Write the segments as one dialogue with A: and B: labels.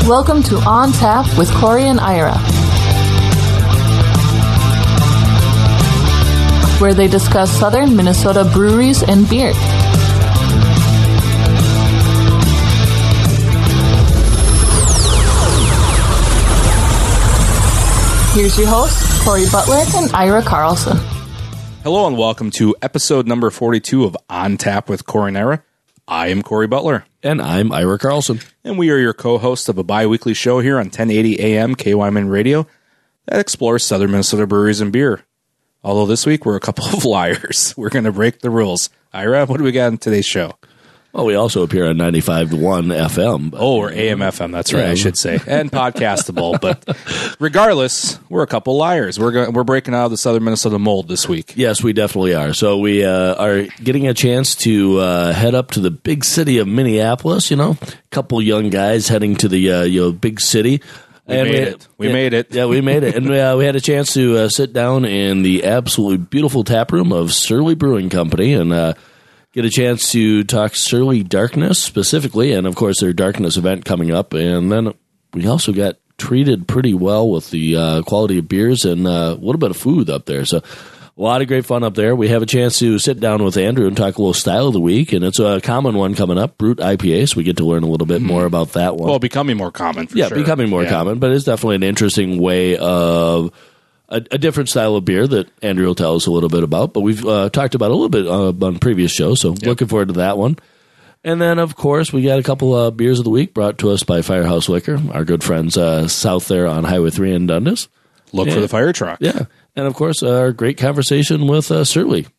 A: Welcome to On Tap with Corey and Ira, where they discuss southern Minnesota breweries and beer. Here's your hosts, Corey Butler and Ira Carlson.
B: Hello and welcome to episode number 42 of On Tap with Corey and Ira. I am Corey Butler.
C: And I'm Ira Carlson.
B: And we are your co-hosts of a bi-weekly show here on 1080 AM KYMN Radio that explores southern Minnesota breweries and beer. Although this week we're a couple of liars. We're going to break the rules. Ira, what do we got in today's show?
C: Well, we also appear on 95.1 FM.
B: Or AM FM, that's right, I should say. And podcastable. But regardless, we're a couple liars. We're breaking out of the southern Minnesota mold this week.
C: Yes, we definitely are. So we are getting a chance to head up to the big city of Minneapolis, a couple young guys heading to the big city.
B: We made it.
C: Yeah, we made it. And we had a chance to sit down in the absolutely beautiful tap room of Surly Brewing Company and get a chance to talk Surly Darkness specifically, and of course their Darkness event coming up. And then we also got treated pretty well with the quality of beers and a little bit of food up there. So a lot of great fun up there. We have a chance to sit down with Andrew and talk a little style of the week, and it's a common one coming up, Brute IPA, so we get to learn a little bit more about that one.
B: Well, becoming more common, for sure.
C: Yeah, becoming more common, but it's definitely an interesting way of a different style of beer that Andrew will tell us a little bit about, but we've talked about a little bit on previous shows, so looking forward to that one. And then, of course, we got a couple of beers of the week brought to us by Firehouse Liquor, our good friends south there on Highway 3 in Dundas.
B: Look for the fire truck.
C: Yeah. And, of course, our great conversation with Surly.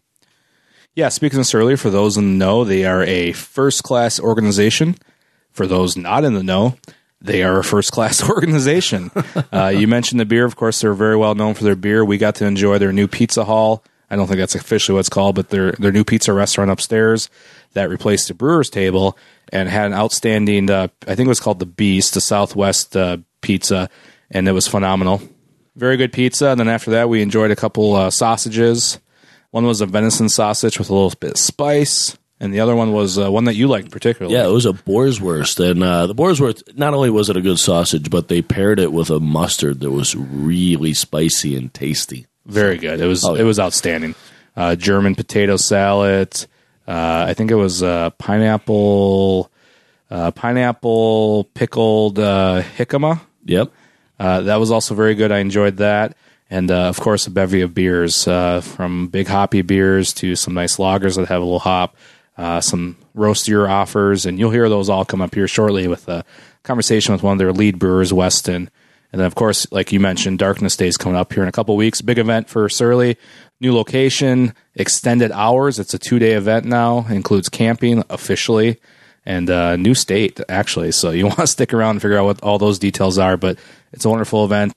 B: Yeah, speaking of Surly, for those in the know, they are a first-class organization. For those not in the know, they are a first-class organization. You mentioned the beer. Of course, they're very well known for their beer. We got to enjoy their new pizza hall. I don't think that's officially what it's called, but their new pizza restaurant upstairs that replaced the Brewer's Table and had an outstanding, I think it was called the Beast, the Southwest pizza, and it was phenomenal. Very good pizza. And then after that, we enjoyed a couple sausages. One was a venison sausage with a little bit of spice. And the other one was one that you liked particularly.
C: Yeah, it was a Boerswurst. And the Boerswurst, not only was it a good sausage, but they paired it with a mustard that was really spicy and tasty.
B: Very good. It was outstanding. German potato salad. I think it was pineapple pickled jicama.
C: Yep.
B: That was also very good. I enjoyed that. And, of course, a bevy of beers, from big hoppy beers to some nice lagers that have a little hop. Some roastier offers, and you'll hear those all come up here shortly with a conversation with one of their lead brewers, Weston. And then, of course, like you mentioned, Darkness Day is coming up here in a couple of weeks. Big event for Surly. New location, extended hours. It's a 2-day event now. Includes camping officially, and new state, actually. So you want to stick around and figure out what all those details are, but it's a wonderful event.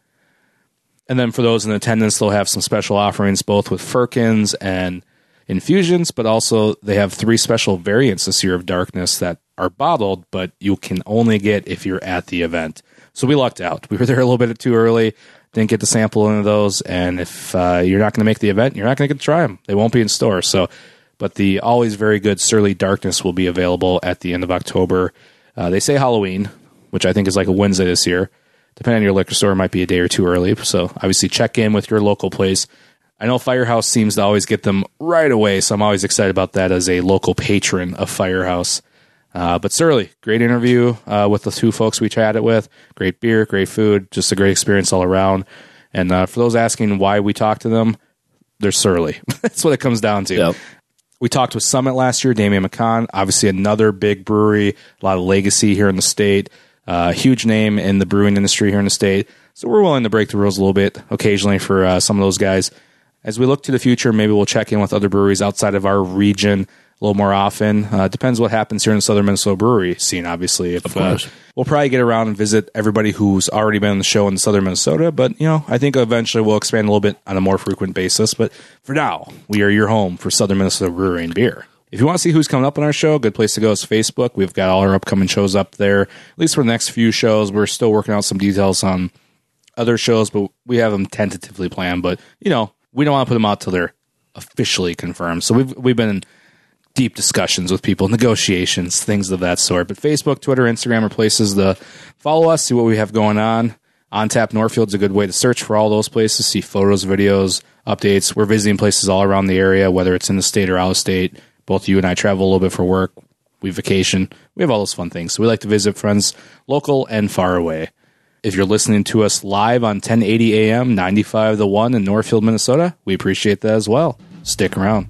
B: And then for those in attendance, they'll have some special offerings, both with firkins and infusions, but also they have 3 special variants this year of Darkness that are bottled, but you can only get if you're at the event. So we lucked out. We were there a little bit too early, didn't get to sample any of those, and if you're not going to make the event, you're not going to get to try them. They won't be in store. So, but the always very good Surly Darkness will be available at the end of October. They say Halloween, which I think is like a Wednesday this year. Depending on your liquor store, it might be a day or two early. So obviously check in with your local place. I know Firehouse seems to always get them right away, so I'm always excited about that as a local patron of Firehouse. But Surly, great interview with the 2 folks we chatted with. Great beer, great food, just a great experience all around. And for those asking why we talked to them, they're Surly. That's what it comes down to.
C: Yep.
B: We talked with Summit last year, Damian McCann, obviously another big brewery, a lot of legacy here in the state. Huge name in the brewing industry here in the state. So we're willing to break the rules a little bit occasionally for some of those guys. As we look to the future, maybe we'll check in with other breweries outside of our region a little more often. Depends what happens here in the Southern Minnesota brewery scene, obviously. Of course. We'll probably get around and visit everybody who's already been on the show in Southern Minnesota. But, I think eventually we'll expand a little bit on a more frequent basis. But for now, we are your home for Southern Minnesota brewery and beer. If you want to see who's coming up on our show, a good place to go is Facebook. We've got all our upcoming shows up there, at least for the next few shows. We're still working out some details on other shows, but we have them tentatively planned. But, we don't want to put them out till they're officially confirmed. So we've been deep discussions with people, negotiations, things of that sort. But Facebook, Twitter, Instagram are places to follow us, see what we have going on. On Tap Northfield's a good way to search for all those places, see photos, videos, updates. We're visiting places all around the area, whether it's in the state or out of state. Both you and I travel a little bit for work. We vacation. We have all those fun things. So we like to visit friends local and far away. If you're listening to us live on 1080 AM, 95 The One in Northfield, Minnesota, we appreciate that as well. Stick around.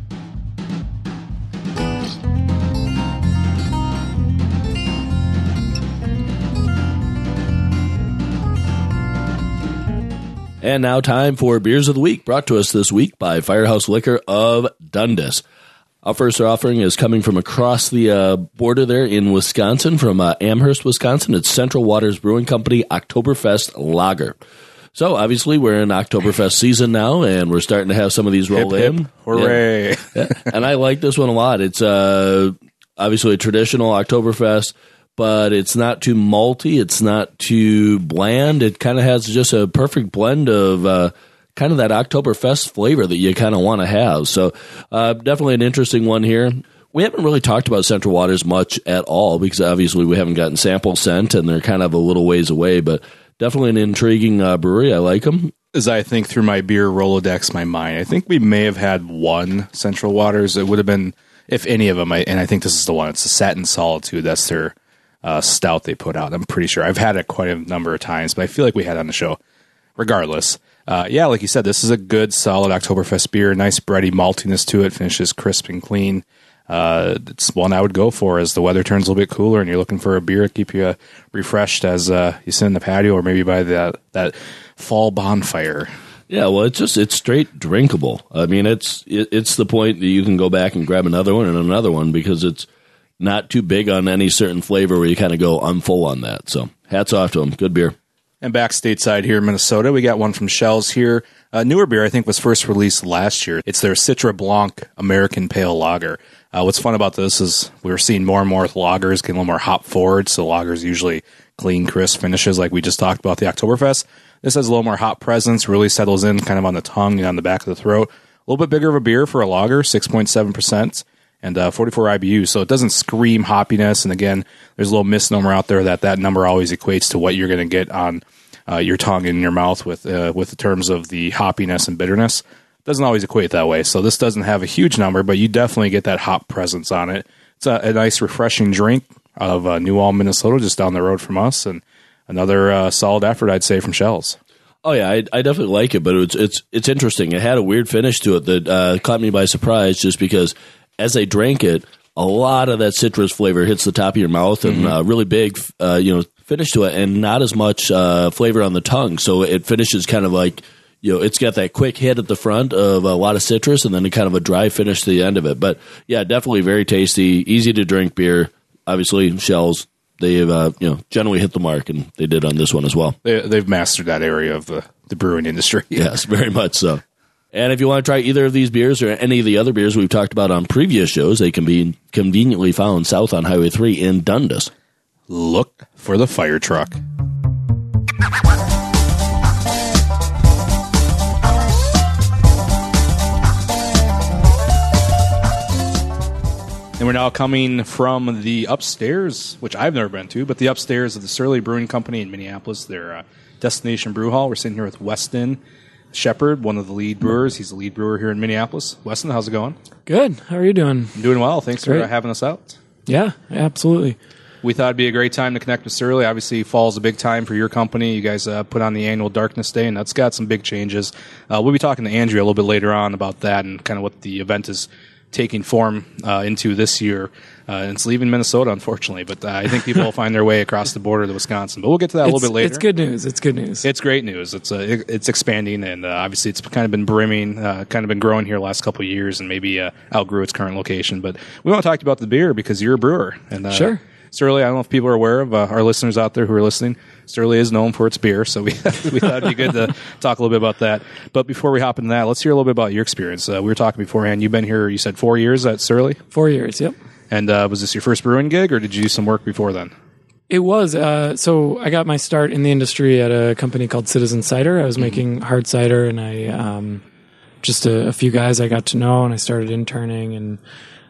C: And now time for Beers of the Week, brought to us this week by Firehouse Liquor of Dundas. Our first offering is coming from across the border there in Wisconsin, from Amherst, Wisconsin. It's Central Waters Brewing Company Oktoberfest Lager. So, obviously, we're in Oktoberfest season now, and we're starting to have some of these roll
B: hip,
C: in.
B: Hip. Hooray.
C: Yeah. And I like this one a lot. It's obviously a traditional Oktoberfest, but it's not too malty. It's not too bland. It kind of has just a perfect blend of kind of that Oktoberfest flavor that you kind of want to have. So definitely an interesting one here. We haven't really talked about Central Waters much at all because obviously we haven't gotten samples sent and they're kind of a little ways away, but definitely an intriguing brewery. I like them.
B: As I think through my beer Rolodex, my mind, I think we may have had one Central Waters. It would have been, if any of them, and I think this is the one. It's the Satin Solitude. That's their stout they put out. I'm pretty sure. I've had it quite a number of times, but I feel like we had it on the show. Regardless, yeah, like you said, this is a good, solid Oktoberfest beer. Nice bready maltiness to it. Finishes crisp and clean. It's one I would go for as the weather turns a little bit cooler and you're looking for a beer to keep you refreshed as you sit in the patio or maybe by that fall bonfire.
C: Yeah, well, it's straight drinkable. I mean, it's the point that you can go back and grab another one and another one because it's not too big on any certain flavor where you kind of go, I'm full on that. So hats off to them. Good beer.
B: And back stateside here in Minnesota, we got one from Schell's here. A newer beer, I think, was first released last year. It's their Citra Blanc American Pale Lager. What's fun about this is we're seeing more and more with lagers getting a little more hop forward. So lagers usually clean, crisp finishes like we just talked about the Oktoberfest. This has a little more hop presence, really settles in kind of on the tongue and on the back of the throat. A little bit bigger of a beer for a lager, 6.7%. And 44 IBU, so it doesn't scream hoppiness. And again, there's a little misnomer out there that number always equates to what you're going to get on your tongue and your mouth with the terms of the hoppiness and bitterness. It doesn't always equate that way. So this doesn't have a huge number, but you definitely get that hop presence on it. It's a nice, refreshing drink of New Ulm, Minnesota, just down the road from us, and another solid effort, I'd say, from Schell's.
C: Oh yeah, I definitely like it, but it's interesting. It had a weird finish to it that caught me by surprise, just because as I drank it, a lot of that citrus flavor hits the top of your mouth and really big, finish to it, and not as much flavor on the tongue. So it finishes kind of like, it's got that quick hit at the front of a lot of citrus, and then kind of a dry finish to the end of it. But yeah, definitely very tasty, easy to drink beer. Obviously, Schell's, they've generally hit the mark, and they did on this one as well.
B: They've mastered that area of the brewing industry.
C: Yes, very much so. And if you want to try either of these beers or any of the other beers we've talked about on previous shows, they can be conveniently found south on Highway 3 in Dundas.
B: Look for the fire truck. And we're now coming from the upstairs, which I've never been to, but the upstairs of the Surly Brewing Company in Minneapolis, their Destination Brew Hall. We're sitting here with Weston Shepard, one of the lead brewers. He's the lead brewer here in Minneapolis. Weston, how's it going?
D: Good. How are you doing?
B: I'm doing well. Thanks for having us out.
D: Yeah, absolutely.
B: We thought it'd be a great time to connect with Surly. Obviously, fall's a big time for your company. You guys put on the annual Darkness Day, and that's got some big changes. We'll be talking to Andrea a little bit later on about that and kind of what the event is taking form into this year. And it's leaving Minnesota, unfortunately, but I think people will find their way across the border to Wisconsin. But we'll get to that a little bit later.
D: It's good news. It's good news.
B: It's great news. It's expanding, and obviously it's kind of been brimming, kind of been growing here the last couple of years, and maybe outgrew its current location. But we want to talk about the beer because you're a brewer. And
D: sure.
B: Surly, I don't know if people are aware of our listeners out there who are listening. Surly is known for its beer, so we thought it'd be good to talk a little bit about that. But before we hop into that, let's hear a little bit about your experience. We were talking beforehand. You've been here, you said 4 years at Surly?
D: 4 years, yep.
B: And was this your first brewing gig, or did you do some work before then?
D: It was. So I got my start in the industry at a company called Citizen Cider. I was making hard cider, and I just a few guys I got to know, and I started interning, and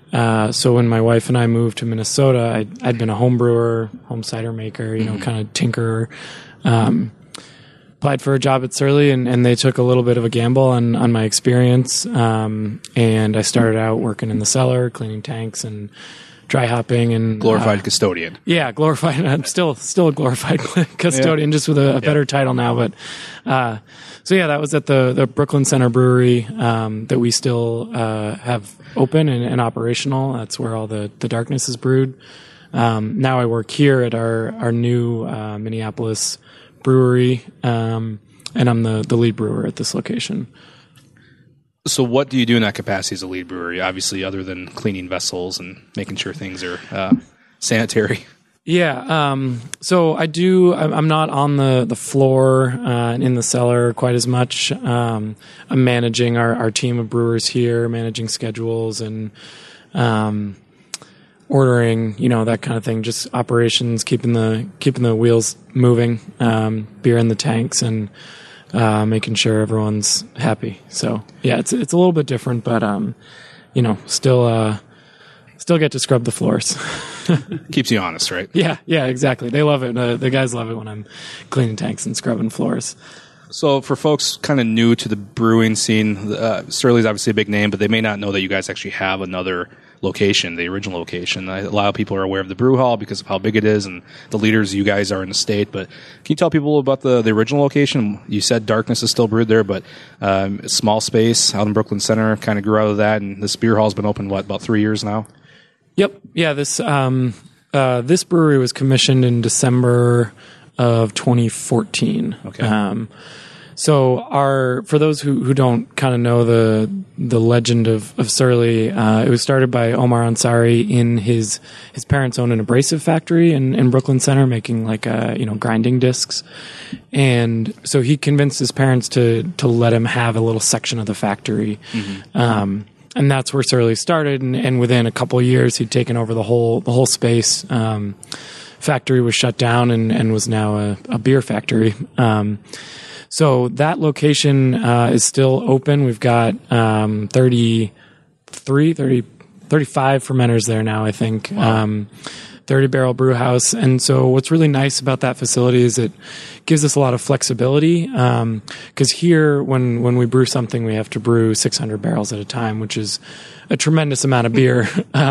D: so when my wife and I moved to Minnesota, I'd been a home brewer, home cider maker, kind of tinkerer. Applied for a job at Surly, and they took a little bit of a gamble on my experience. And I started out working in the cellar, cleaning tanks and dry hopping and
B: Glorified custodian.
D: Yeah, glorified. I'm still a glorified custodian, just with a better title now. But so yeah, that was at the Brooklyn Center Brewery that we still have open and operational. That's where all the darkness is brewed. Now I work here at our new Minneapolis brewery, and I'm the lead brewer at this location.
B: So what do you do in that capacity as a lead brewery, obviously, other than cleaning vessels and making sure things are sanitary?
D: Yeah, so I'm not on the floor and in the cellar quite as much. I'm managing our team of brewers here, managing schedules and ordering, that kind of thing, just operations, keeping the wheels moving, beer in the tanks, and making sure everyone's happy. So yeah, it's a little bit different, but still get to scrub the floors.
B: Keeps you honest, right?
D: Yeah, exactly. They love it. The guys love it when I'm cleaning tanks and scrubbing floors.
B: So for folks kind of new to the brewing scene, Surly's obviously a big name, but they may not know that you guys actually have another location, the original location. A lot of people are aware of the brew hall because of how big it is and the leaders you guys are in the state. But can you tell people about the original location? You said Darkness is still brewed there, but small space out in Brooklyn Center kind of grew out of that. And this beer hall's been open, about 3 years now?
D: Yep. Yeah, this brewery was commissioned in December of 2014.
B: Okay.
D: So for those who don't kind of know the legend of Surly, it was started by Omar Ansari in his parents owned an abrasive factory in Brooklyn Center, making grinding discs. And so he convinced his parents to let him have a little section of the factory. Mm-hmm. And that's where Surly started. And within a couple of years, he'd taken over the whole space. Factory was shut down and was now a beer factory. So that location is still open. We've got 35 fermenters there now, I think. Wow. 30-barrel brew house. And so what's really nice about that facility is it gives us a lot of flexibility. Because here, when we brew something, we have to brew 600 barrels at a time, which is a tremendous amount of beer.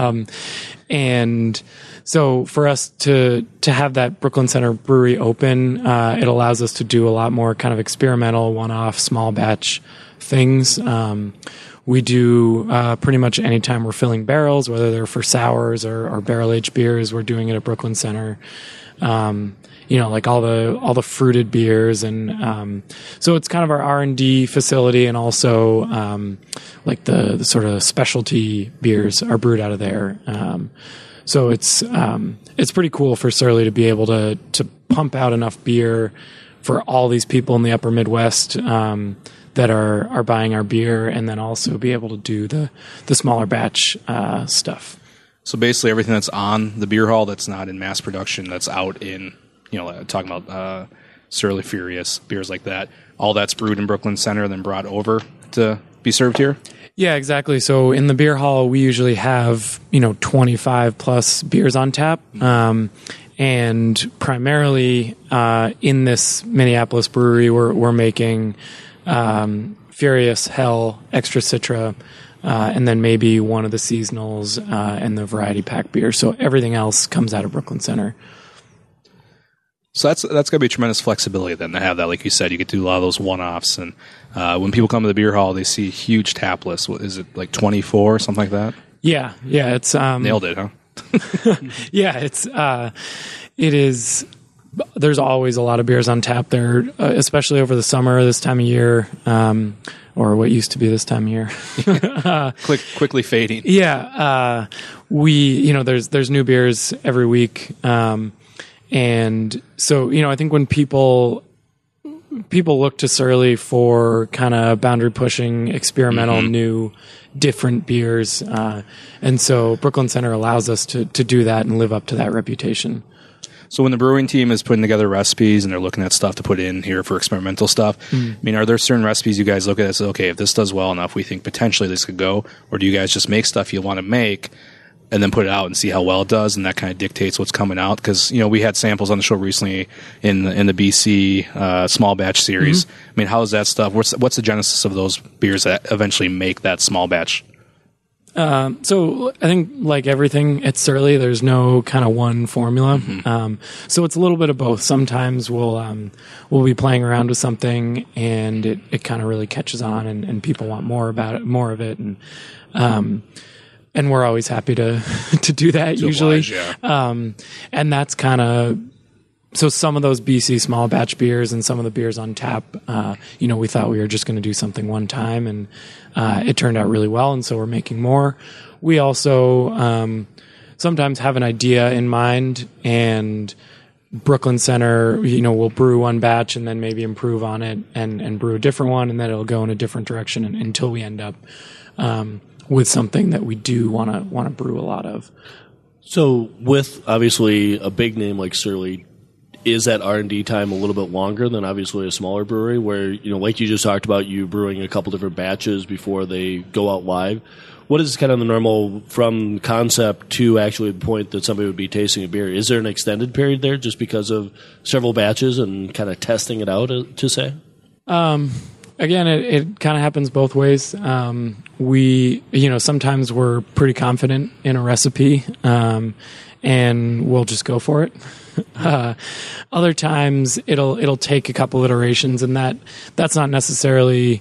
D: And so for us to have that Brooklyn Center brewery open, it allows us to do a lot more kind of experimental, one-off, small batch things. We do pretty much anytime we're filling barrels, whether they're for sours or barrel-aged beers, we're doing it at Brooklyn Center. Like all the fruited beers, and so it's kind of our R&D facility, and also like the sort of specialty beers are brewed out of there. So it's pretty cool for Surly to be able to pump out enough beer for all these people in the upper Midwest that are buying our beer, and then also be able to do the smaller batch stuff.
B: So basically everything that's on the beer hall that's not in mass production, that's out in, talking about Surly Furious, beers like that, all that's brewed in Brooklyn Center and then brought over to be served here?
D: Yeah, exactly. So in the beer hall, we usually have, 25 plus beers on tap. And primarily in this Minneapolis brewery, we're making Furious, Hell, Extra Citra, and then maybe one of the seasonals and the variety pack beer. So everything else comes out of Brooklyn Center.
B: So that's going to be tremendous flexibility then to have that. Like you said, you get to do a lot of those one-offs. And when people come to the beer hall, they see huge tap lists. What, is it like 24 or something like that?
D: Yeah. It's
B: nailed it, huh?
D: Yeah, it is. There's always a lot of beers on tap there, especially over the summer, this time of year, or what used to be this time of year.
B: Quickly fading.
D: Yeah. There's new beers every week. And so, I think when people look to Surly for kind of boundary pushing, experimental, new, different beers. And so Brooklyn Center allows us to do that and live up to that reputation.
B: So when the brewing team is putting together recipes and they're looking at stuff to put in here for experimental stuff, I mean, are there certain recipes you guys look at and say, okay, if this does well enough, we think potentially this could go? Or do you guys just make stuff you want to make and then put it out and see how well it does, and that kind of dictates what's coming out? Because, you know, we had samples on the show recently in the BC small batch series. I mean, how is that stuff? What's the genesis of those beers that eventually make that small batch?
D: So I think, like everything at Surly, there's no kind of one formula. So it's a little bit of both. Sometimes we'll be playing around with something and it kind of really catches on and people want more of it. And we're always happy to do that usually.
B: Oblige, yeah.
D: And that's kind of, so some of those BC small batch beers and some of the beers on tap, you know, we thought we were just going to do something one time, and it turned out really well. And so we're making more. We also sometimes have an idea in mind, and Brooklyn Center, you know, we'll brew one batch and then maybe improve on it and brew a different one, and then it'll go in a different direction until we end up with something that we do want to brew a lot of.
C: So with obviously a big name like Surly, is that R&D time a little bit longer than obviously a smaller brewery where, you know, like you just talked about, you brewing a couple different batches before they go out live? What is kind of the normal from concept to actually the point that somebody would be tasting a beer? Is there an extended period there just because of several batches and kind of testing it out, to say?
D: Again, it kind of happens both ways. We, you know, sometimes we're pretty confident in a recipe, and we'll just go for it. Other times it'll take a couple iterations, and that's not necessarily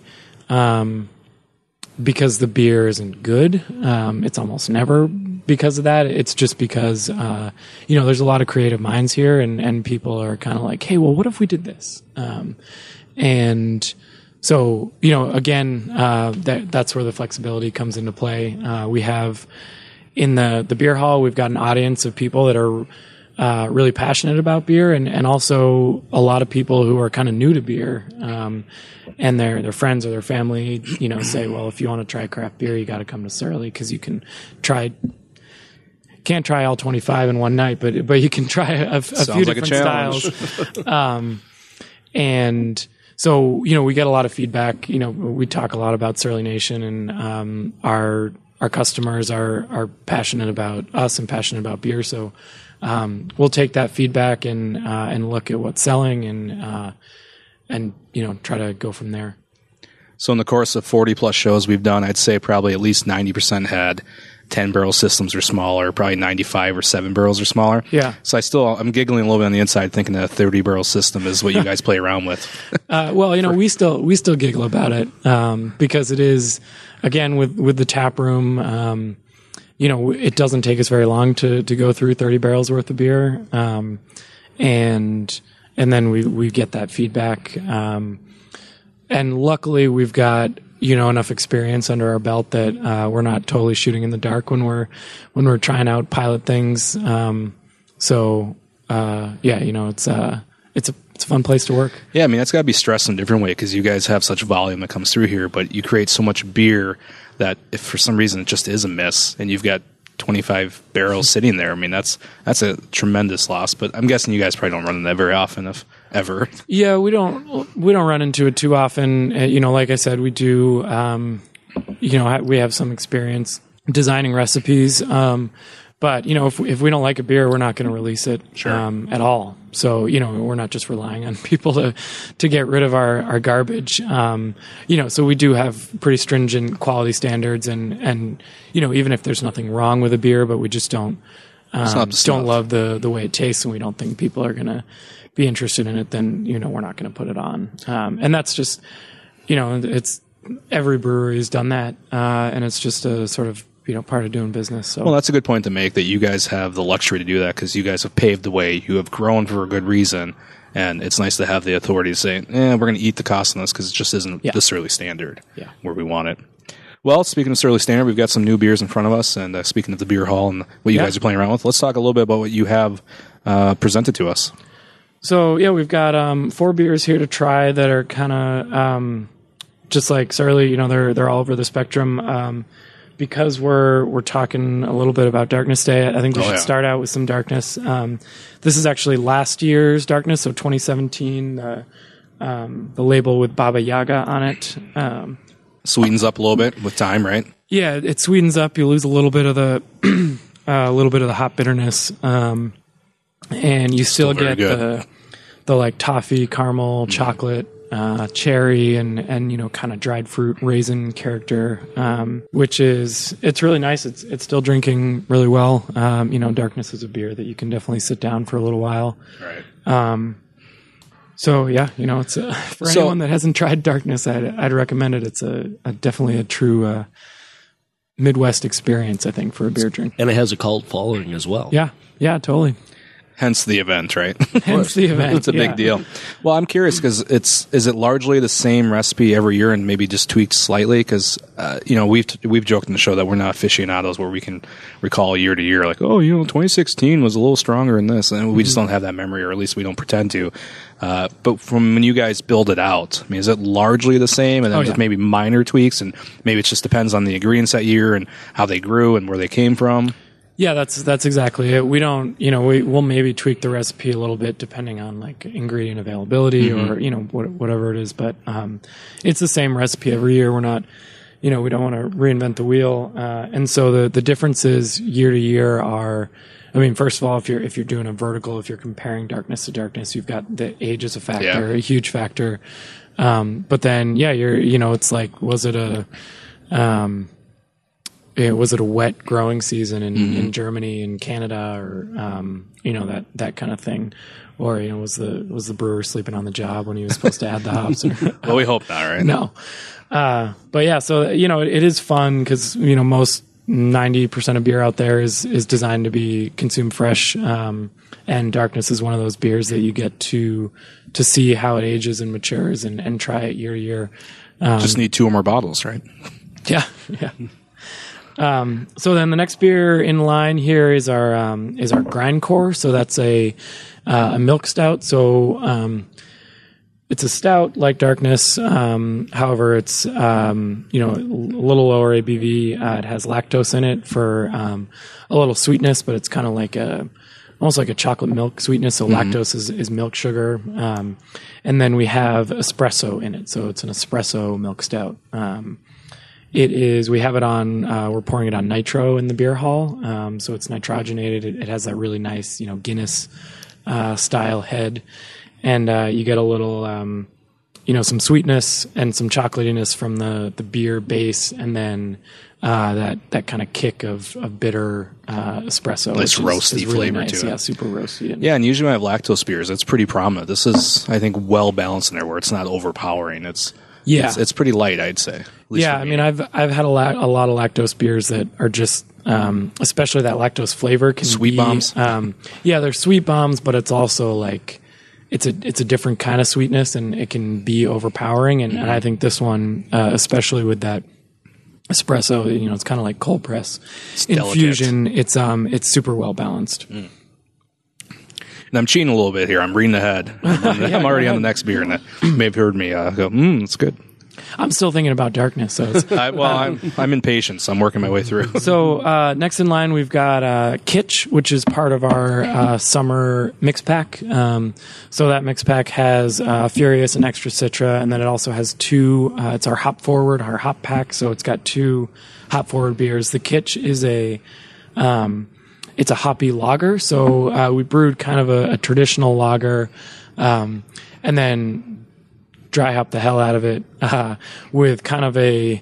D: because the beer isn't good. It's almost never because of that. It's just because you know, there's a lot of creative minds here, and people are kind of like, hey, well, what if we did this? And so, you know, again, that's where the flexibility comes into play. We have in the beer hall, we've got an audience of people that are really passionate about beer, and also a lot of people who are kind of new to beer, and their friends or their family, you know, say, well, if you want to try craft beer, you got to come to Surly because you can can't try all 25 in one night, but you can try a few different styles. And so, you know, we get a lot of feedback. You know, we talk a lot about Surly Nation, and our customers are passionate about us and passionate about beer. So we'll take that feedback and look at what's selling and you know, try to go from there.
B: So in the course of 40 plus shows we've done, I'd say probably at least 90% had 10 barrel systems or smaller, probably 95 or 7 barrels or smaller.
D: Yeah.
B: So I'm giggling a little bit on the inside thinking that a 30 barrel system is what you guys play around with.
D: Well, you know, we still giggle about it, because it is, again, with the tap room, you know, it doesn't take us very long to go through 30 barrels worth of beer. And then we get that feedback. And luckily we've got, you know, enough experience under our belt that we're not totally shooting in the dark when we're trying out pilot things. So yeah, you know, it's a fun place to work.
B: Yeah, I mean, that's got to be stressed in a different way because you guys have such volume that comes through here, but you create so much beer that if for some reason it just is a miss and you've got 25 barrels sitting there, I mean, that's a tremendous loss. But I'm guessing you guys probably don't run into that very often, if ever.
D: Yeah, we don't run into it too often. You know, like I said, we do. You know, we have some experience designing recipes. But you know, if we don't like a beer, we're not going to release it at all. So you know, we're not just relying on people to get rid of our garbage. You know, so we do have pretty stringent quality standards, and you know, even if there's nothing wrong with a beer, but we just don't love the way it tastes, and we don't think people are going to be interested in it, then you know, we're not going to put it on. And that's just, you know, it's every brewery's done that, and it's just a sort of, you know, part of doing business. So.
B: Well, that's a good point to make, that you guys have the luxury to do that because you guys have paved the way. You have grown for a good reason, and it's nice to have the authority to say, we're going to eat the cost on this because it just isn't the Surly standard where we want it. Well, speaking of Surly standard, we've got some new beers in front of us, and speaking of the beer hall and what you guys are playing around with, let's talk a little bit about what you have presented to us.
D: So, yeah, we've got 4 beers here to try that are kind of just like Surly. You know, they're all over the spectrum. because we're talking a little bit about Darkness Day, I think we should start out with some Darkness. This is actually last year's Darkness, so 2017. The label with Baba Yaga on it.
B: Sweetens up a little bit with time, right?
D: Yeah, it sweetens up. You lose a little bit of the hop bitterness, and you still get the like toffee, caramel, chocolate, cherry, and kind of dried fruit raisin character, which it's really nice. It's still drinking really well. Darkness is a beer that you can definitely sit down for a little while.
B: Right.
D: So yeah, it's for anyone that hasn't tried Darkness, I'd recommend it. It's definitely a true Midwest experience, I think, for a beer drink.
C: And it has a cult following as well.
D: Yeah, totally.
B: Hence the event, right?
D: Hence the event.
B: It's a big deal. Well, I'm curious because is it largely the same recipe every year and maybe just tweaked slightly? Because we've joked in the show that we're not aficionados where we can recall year to year, like 2016 was a little stronger in this, and we just don't have that memory, or at least we don't pretend to. But from when you guys build it out, I mean, is it largely the same, and then just maybe minor tweaks, and maybe it just depends on the ingredients that year and how they grew and where they came from?
D: Yeah, that's exactly it. We don't, we'll maybe tweak the recipe a little bit depending on like ingredient availability or, whatever it is. But, it's the same recipe every year. We're not, we don't want to reinvent the wheel. And so the differences year to year are, first of all, if you're doing a vertical, if you're comparing Darkness to Darkness, you've got the age as a factor, a huge factor. But then, it's like, was it a wet growing season in Germany and Canada, or that kind of thing, or was the brewer sleeping on the job when he was supposed to add the hops?
B: Well, we hope not, right?
D: No, but yeah, so it is fun because most 90% of beer out there is designed to be consumed fresh, and Darkness is one of those beers that you get to see how it ages and matures and try it year to year.
B: Just need 2 or more bottles, right?
D: Yeah. So then the next beer in line here is our Grindcore. So that's a milk stout. So it's a stout like Darkness. However, it's a little lower ABV. It has lactose in it for a little sweetness, but it's kind of like almost like a chocolate milk sweetness. So lactose is milk sugar. And then we have espresso in it. So it's an espresso milk stout. We have it on, we're pouring it on nitro in the beer hall. So it's nitrogenated. It has that really nice, Guinness, style head. And, you get a little, some sweetness and some chocolatiness from the beer base. And then, that kind of kick of bitter, espresso.
B: Nice roasty
D: really
B: flavor
D: nice.
B: to it.
D: Yeah, super roasty.
B: Yeah, and usually when I have lactose beers, it's pretty prominent. This is, I think, well balanced in there where it's not overpowering. It's pretty light, I'd say.
D: Yeah, I've had a lot of lactose beers that are just, especially that lactose flavor can
B: sweet
D: be,
B: bombs.
D: They're sweet bombs, but it's also like it's a different kind of sweetness, and it can be overpowering. And I think this one, especially with that espresso, it's kind of like cold press infusion. It's super well balanced.
B: And I'm cheating a little bit here. I'm reading ahead. I'm already on the next beer, and that may have heard me go, it's good.
D: I'm still thinking about Darkness. So
B: I'm impatient, so I'm working my way through.
D: So next in line, we've got Kitsch, which is part of our summer mix pack. So that mix pack has Furious and Extra Citra, and then it also has 2. It's our hop forward, our hop pack. So it's got 2 hop forward beers. The Kitsch is it's a hoppy lager. So we brewed kind of a traditional lager, and then dry hop the hell out of it with kind of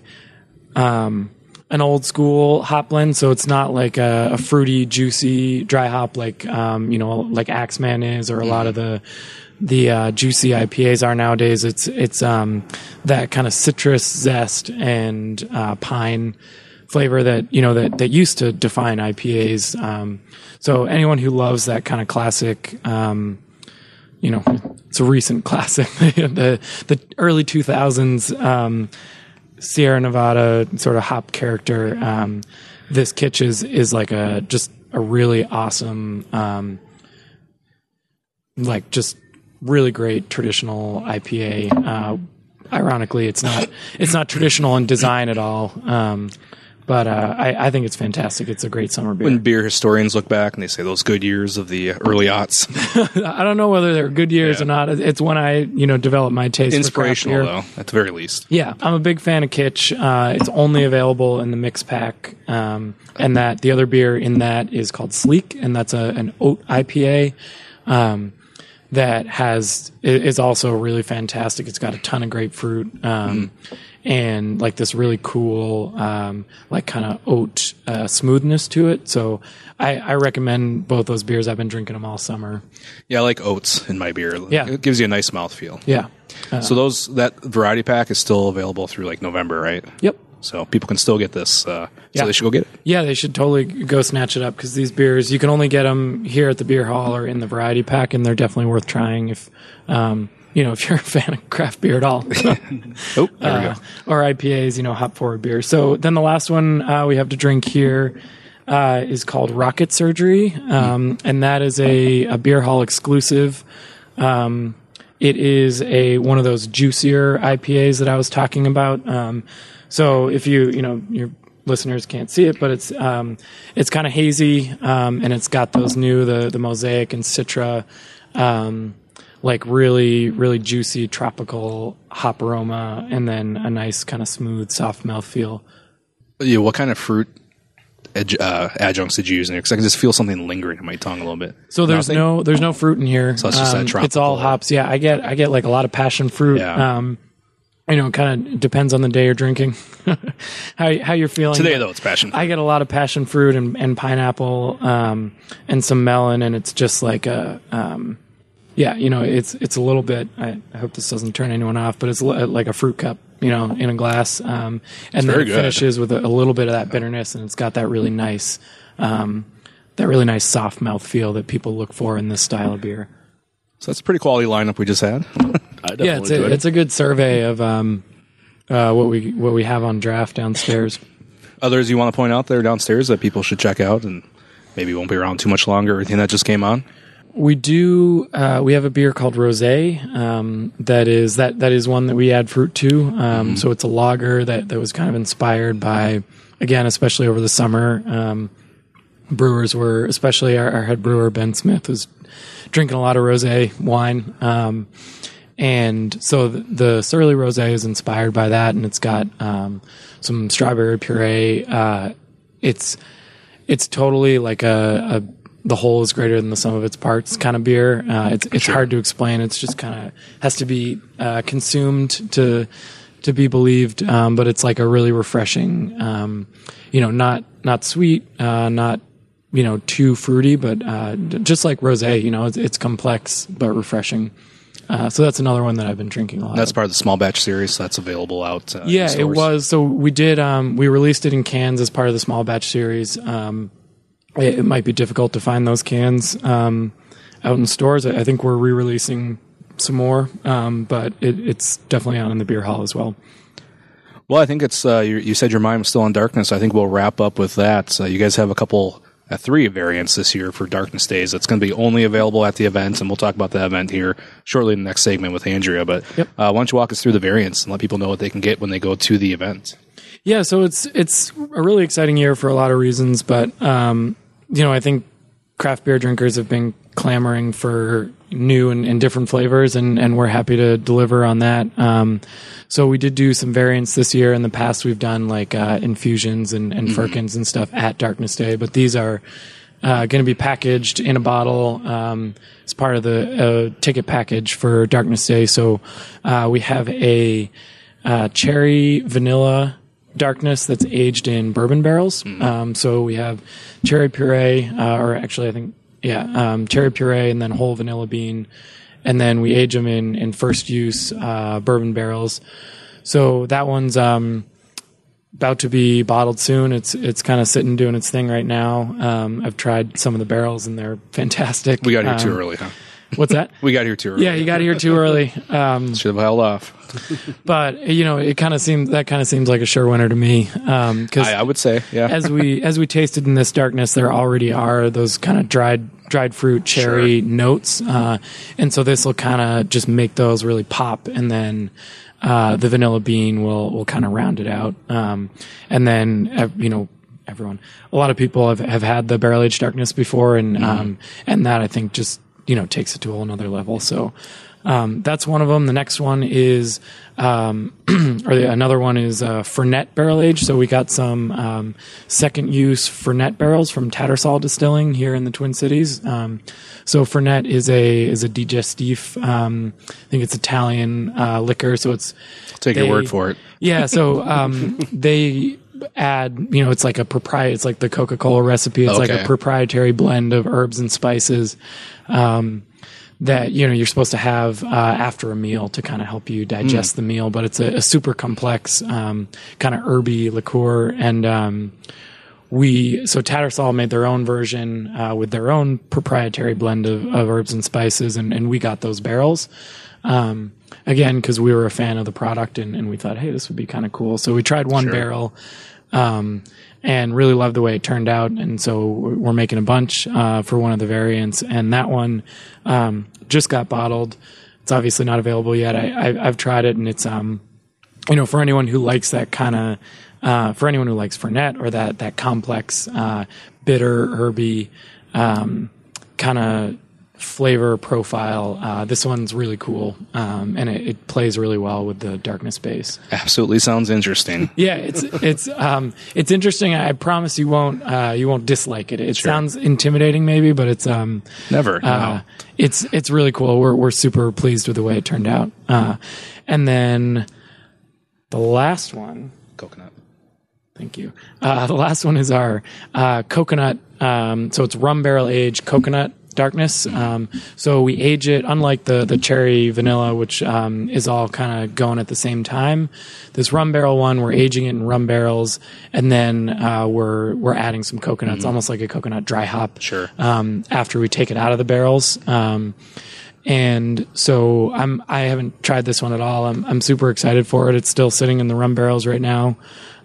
D: an old school hop blend. So it's not like a fruity, juicy dry hop like like Axeman is, or a lot of the juicy IPAs are nowadays. It's that kind of citrus zest and pine flavor that that used to define IPAs. So anyone who loves that kind of classic, it's a recent classic, the early 2000s Sierra Nevada sort of hop character. This Kitsch is like just a really awesome, like just really great traditional IPA. Ironically, it's not traditional in design at all. But I think it's fantastic. It's a great summer beer.
B: When beer historians look back and they say those good years of the early aughts.
D: I don't know whether they're good years or not. It's when I, developed my taste
B: Inspirational,
D: for craft
B: though, at the very least.
D: beer. Yeah, I'm a big fan of Kitsch. It's only available in the mix pack. And that the other beer in that is called Sleek, and that's an oat IPA. That is also really fantastic. It's got a ton of grapefruit, and like this really cool, like kind of oat smoothness to it. So I recommend both those beers. I've been drinking them all summer.
B: Yeah, I like oats in my beer.
D: Yeah.
B: It gives you a nice mouthfeel.
D: Yeah.
B: So that variety pack is still available through like November, right?
D: Yep.
B: So people can still get this. So they should go get it.
D: Yeah, they should totally go snatch it up because these beers, you can only get them here at the beer hall or in the variety pack, and they're definitely worth trying if if you're a fan of craft beer at all.
B: There we go.
D: Or IPAs, hop forward beer. So then the last one we have to drink here is called Rocket Surgery, and that is a beer hall exclusive. It is one of those juicier IPAs that I was talking about. So if your listeners can't see it, but it's kind of hazy, and it's got those the Mosaic and Citra, like really, really juicy tropical hop aroma, and then a nice kind of smooth, soft mouthfeel.
B: Yeah, what kind of fruit adjuncts did you use in there? Because I can just feel something lingering in my tongue a little bit.
D: So there's no fruit in here.
B: So it's just that tropical.
D: It's all hops. Yeah, I get like a lot of passion fruit.
B: Yeah.
D: Kind of depends on the day you're drinking, how you're feeling.
B: Today, though, it's passion fruit.
D: I get a lot of passion fruit and pineapple, and some melon, and it's just like it's a little bit. I hope this doesn't turn anyone off, but it's like a fruit cup, in a glass, and then it finishes with a little bit of that bitterness, and it's got that really nice, soft mouth feel that people look for in this style of beer.
B: So that's a pretty quality lineup we just had.
D: Yeah, it's a good survey of what we have on draft downstairs.
B: Others you want to point out there downstairs that people should check out and maybe won't be around too much longer? Everything that just came on.
D: We do. We have a beer called Rosé. That is one that we add fruit to. So it's a lager that was kind of inspired by, again, especially over the summer. Brewers were, especially our head brewer Ben Smith, was drinking a lot of rosé wine. And so the Surly Rosé is inspired by that, and it's got some strawberry puree. It's totally like the whole is greater than the sum of its parts kind of beer. It's hard to explain. It's just kind of has to be consumed to be believed. But it's like a really refreshing, not sweet, not too fruity, but just like rosé. It's complex but refreshing. So that's another one that I've been drinking a lot.
B: That's part of the small batch series. So that's available out.
D: Yeah, it was. So we did. We released it in cans as part of the small batch series. It might be difficult to find those cans out in stores. I think we're re-releasing some more, but it's definitely out in the beer hall as well.
B: Well, I think it's. You said your mind was still on Darkness. I think we'll wrap up with that. So you guys have a couple. 3 variants this year for Darkness Days. That's going to be only available at the event, and we'll talk about that event here shortly in the next segment with Andrea. But why don't you walk us through the variants and let people know what they can get when they go to the event?
D: Yeah, so it's a really exciting year for a lot of reasons, but I think craft beer drinkers have been clamoring for new and different flavors, and we're happy to deliver on that. So we did do some variants this year. In the past, we've done like infusions and firkins and stuff at Darkness Day, but these are going to be packaged in a bottle as part of the ticket package for Darkness Day. So we have a cherry vanilla Darkness that's aged in bourbon barrels. So we have cherry puree, or actually I think, cherry puree and then whole vanilla bean. And then we age them in first use bourbon barrels. So that one's about to be bottled soon. It's kind of sitting doing its thing right now. I've tried some of the barrels and they're fantastic.
B: We got here too early, huh?
D: What's that?
B: We got here too early.
D: Yeah, you got here too early.
B: Should have held off.
D: But it kind of seems like a sure winner to me. Because
B: I would say, yeah.
D: as we tasted in this Darkness, there already are those kind of dried fruit cherry notes, and so this will kind of just make those really pop, and then the vanilla bean will kind of round it out. And then, everyone, a lot of people have had the barrel aged darkness before, and that I think just, takes it to a whole nother level. So, that's one of them. The next one is, another one is Fernet barrel aged. So we got some second use Fernet barrels from Tattersall Distilling here in the Twin Cities. So Fernet is a digestif. I think it's Italian liquor. So
B: Take your word for it.
D: Yeah. So they add, it's like it's like the Coca-Cola recipe. It's like a proprietary blend of herbs and spices. That you're supposed to have after a meal to kind of help you digest the meal, but it's a super complex kind of herby liqueur, and so Tattersall made their own version with their own proprietary blend of herbs and spices, and we got those barrels again because we were a fan of the product, and we thought, hey, this would be kind of cool. So we tried one barrel. And really loved the way it turned out. And so we're making a bunch for one of the variants. And that one just got bottled. It's obviously not available yet. I've tried it, and it's, for anyone who likes that kind of, for anyone who likes Fernet or that complex, bitter, herby kind of flavor profile, this one's really cool, and it plays really well with the darkness base.
B: Absolutely sounds interesting.
D: Yeah, it's interesting. I promise you won't dislike it. It sounds intimidating maybe, but it's
B: never. No.
D: It's really cool. We're super pleased with the way it turned out. And then the last one,
B: coconut.
D: Thank you. The last one is our coconut. So it's rum barrel aged coconut darkness. So we age it, unlike the cherry vanilla, which is all kind of going at the same time. This rum barrel one, we're aging it in rum barrels, and then we're adding some coconuts, almost like a coconut dry hop.
B: Sure.
D: After we take it out of the barrels. And so I haven't tried this one at all. I'm super excited for it. It's still sitting in the rum barrels right now.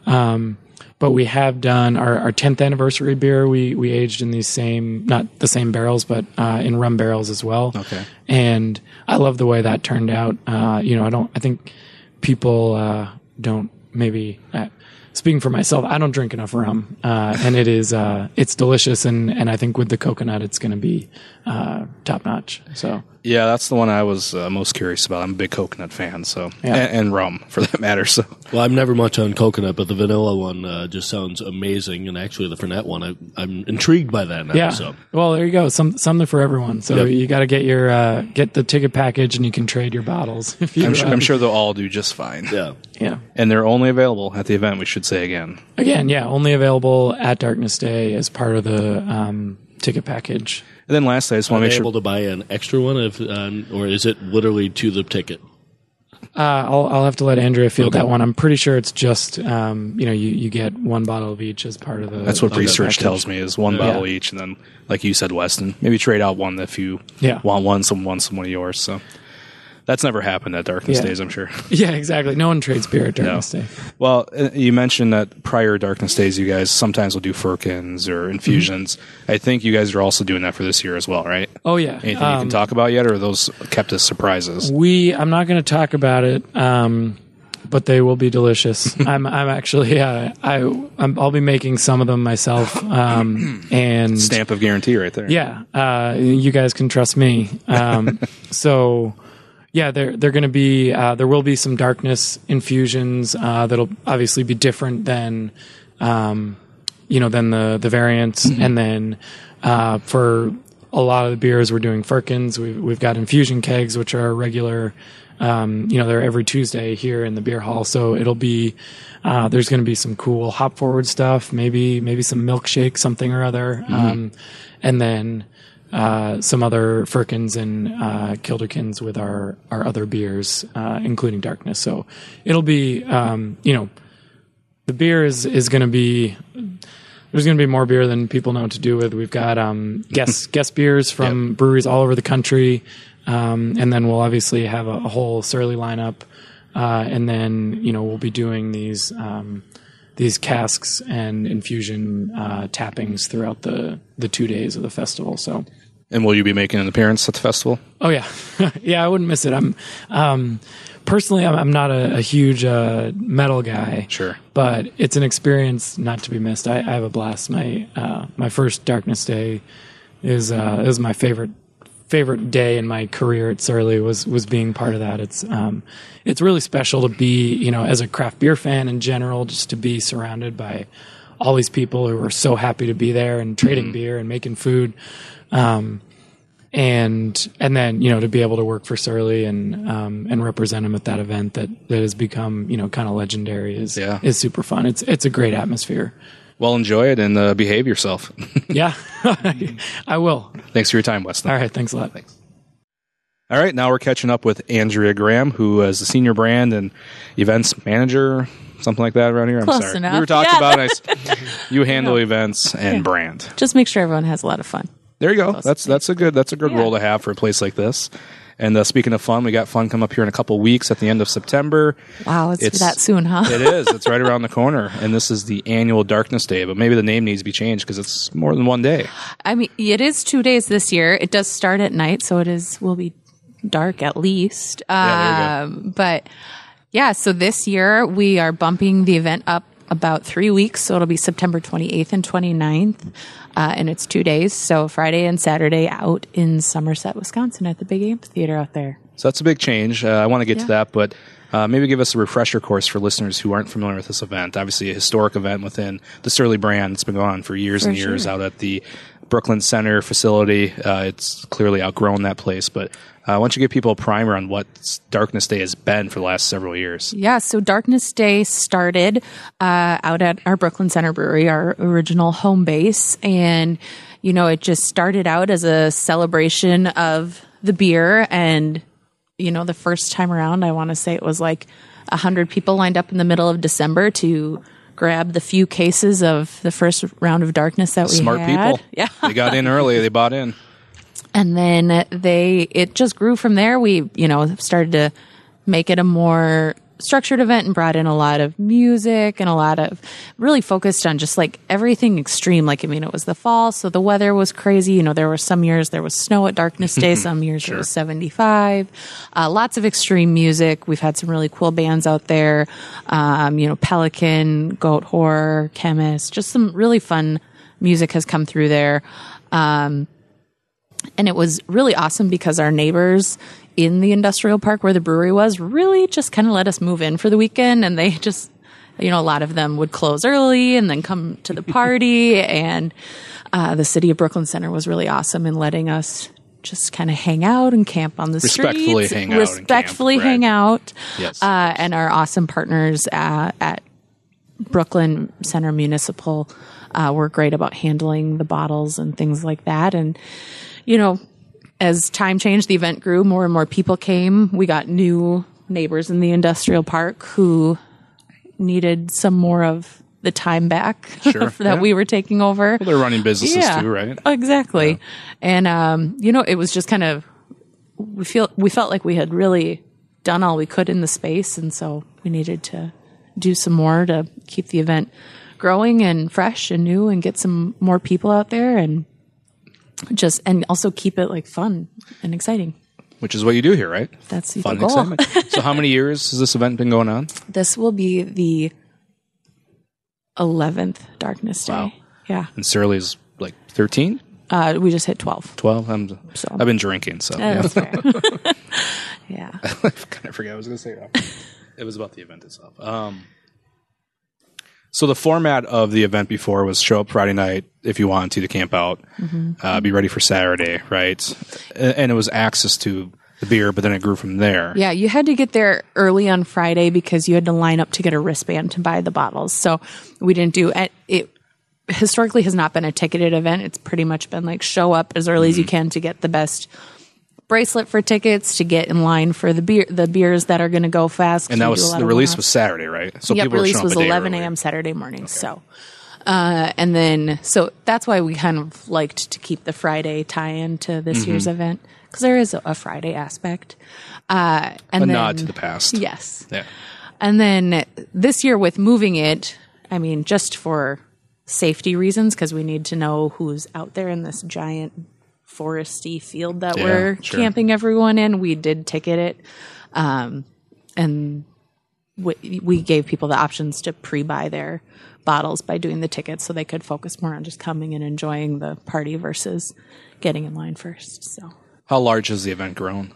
D: But we have done our 10th anniversary beer. We aged in these not the same barrels, but in rum barrels as well.
B: Okay.
D: And I love the way that turned out. I think people don't maybe. Speaking for myself, I don't drink enough rum, and it's delicious, and I think with the coconut, it's going to be top notch. So
B: yeah, that's the one I was most curious about. I'm a big coconut fan, so and rum for that matter. So
C: well, I'm never much on coconut, but the vanilla one just sounds amazing, and actually the Fernet one, I'm intrigued by that now.
D: Yeah,
C: so.
D: Well, there you go, something for everyone. So you got to get your get the ticket package, and you can trade your bottles. If you,
B: I'm sure they'll all do just fine.
C: Yeah,
B: and they're only available at the event. We should say again,
D: only available at Darkness Day as part of the ticket package.
B: And then lastly, I just want to make sure
C: able to buy an extra one, or is it literally to the ticket?
D: I'll have to let Andrea field that one. I'm pretty sure it's just you get one bottle of each as part of the.
B: That's what research
D: package.
B: tells me is one bottle each, and then like you said, Weston, maybe trade out one if you want one, some of yours. So. That's never happened at Darkness Days, I'm sure.
D: Yeah, exactly. No one trades beer at Darkness Day.
B: Well, you mentioned that prior Darkness Days, you guys sometimes will do firkins or infusions. I think you guys are also doing that for this year as well, right?
D: Oh, yeah.
B: Anything you can talk about yet, or are those kept as surprises?
D: I'm not going to talk about it, but they will be delicious. I'm actually, I'll be making some of them myself. And
B: Stamp of guarantee right there.
D: Yeah. You guys can trust me. So... Yeah, they're going to be. There will be some darkness infusions that'll obviously be different than, than the variants. And then for a lot of the beers, we're doing firkins. We've got infusion kegs, which are regular. They're every Tuesday here in the beer hall. So it'll be. There's going to be some cool hop forward stuff. Maybe some milkshake, something or other. And then. Some other firkins and kilderkins with our other beers, including Darkness. So it'll be, the beer is going to be. There's going to be more beer than people know what to do with. We've got guest beers from breweries all over the country, and then we'll obviously have a whole Surly lineup, and then we'll be doing these casks and infusion tappings throughout the 2 days of the festival. So.
B: And will you be making an appearance at the festival?
D: Oh yeah, yeah. I wouldn't miss it. personally, I'm not a huge metal guy.
B: Sure.
D: But it's an experience not to be missed. I have a blast. My first Darkness Day is my favorite day in my career at Surly was being part of that. It's really special to be, as a craft beer fan in general, just to be surrounded by all these people who are so happy to be there and trading beer and making food. And then, to be able to work for Surly and represent them at that event that has become, kind of legendary is super fun. It's a great atmosphere.
B: Well, enjoy it and behave yourself.
D: Yeah, I will.
B: Thanks for your time, Weston.
D: All right. Thanks a lot.
B: Thanks. All right. Now we're catching up with Andrea Graham, who is the senior brand and events manager, something like that around here.
E: Close
B: I'm sorry.
E: enough.
B: We were talking about you handle events and brand.
E: Just make sure everyone has a lot of fun.
B: There you go. That's a good role to have for a place like this. And speaking of fun, we got fun come up here in a couple weeks at the end of September.
E: Wow, it's that soon, huh?
B: It is. It's right around the corner. And this is the annual Darkness Day, but maybe the name needs to be changed because it's more than one day.
E: I mean, it is 2 days this year. It does start at night, so will be dark at least.
B: There you go.
E: But yeah, so this year we are bumping the event up about 3 weeks. So it'll be September 28th and 29th. And it's 2 days. So Friday and Saturday out in Somerset, Wisconsin at the big amphitheater out there.
B: So that's a big change. I want to get to that, but maybe give us a refresher course for listeners who aren't familiar with this event. Obviously a historic event within the Surly brand. It's been going on for years and years out at the Brooklyn Center facility. It's clearly outgrown that place, but why don't you give people a primer on what Darkness Day has been for the last several years?
E: Yeah, so Darkness Day started out at our Brooklyn Center Brewery, our original home base. And, it just started out as a celebration of the beer. And, the first time around, I want to say it was like 100 people lined up in the middle of December to grab the few cases of the first round of Darkness that we had.
B: Smart people.
E: Yeah.
B: They got in early. They bought in.
E: And then it just grew from there. We, started to make it a more structured event and brought in a lot of music and a lot of really focused on just like everything extreme. Like, it was the fall, so the weather was crazy. There were some years there was snow at Darkness Day, some years it was 75. Lots of extreme music. We've had some really cool bands out there. Pelican, Goat Horror, Chemist, just some really fun music has come through there. And it was really awesome because our neighbors in the industrial park where the brewery was really just kind of let us move in for the weekend. And they just, a lot of them would close early and then come to the party. And the city of Brooklyn Center was really awesome in letting us just kind of hang out and camp on the
B: Respectfully
E: streets.
B: hang out.
E: Respectfully
B: and camp,
E: hang out.
B: Yes.
E: And our awesome partners at Brooklyn Center Municipal were great about handling the bottles and things like that. And as time changed, the event grew, more and more people came. We got new neighbors in the industrial park who needed some more of the time back that we were taking over.
B: Well, they're running businesses too, right?
E: Exactly. Yeah. And, it was just kind of, we felt like we had really done all we could in the space. And so we needed to do some more to keep the event growing and fresh and new and get some more people out there and also keep it like fun and exciting.
B: Which is what you do here, right?
E: That's the
B: fun
E: goal.
B: And excitement. So how many years has this event been going on?
E: This will be the 11th Darkness Day.
B: Wow.
E: Yeah.
B: And Surly's like 13?
E: We just hit 12.
B: 12? I've been drinking, so.
E: That's fair. Yeah.
B: I kind of forgot what I was going to say. It was about the event itself. So the format of the event before was show up Friday night if you wanted to camp out, be ready for Saturday, right? And it was access to the beer, but then it grew from there.
E: Yeah, you had to get there early on Friday because you had to line up to get a wristband to buy the bottles. So we didn't do it. It historically has not been a ticketed event. It's pretty much been like show up as early as you can to get the best bracelet for tickets, to get in line for the beers that are going to go fast.
B: And that was the release was Saturday, right?
E: So people release was 11 a.m. Saturday morning. Okay. So, and then so that's why we kind of liked to keep the Friday tie-in to this year's event because there is a Friday aspect. And
B: a nod to the past.
E: Yes.
B: Yeah.
E: And then this year with moving it, just for safety reasons, because we need to know who's out there in this giant foresty field that we're camping everyone in. We did ticket it. and we gave people the options to pre-buy their bottles by doing the tickets so they could focus more on just coming and enjoying the party versus getting in line first. So,
B: How large has the event grown?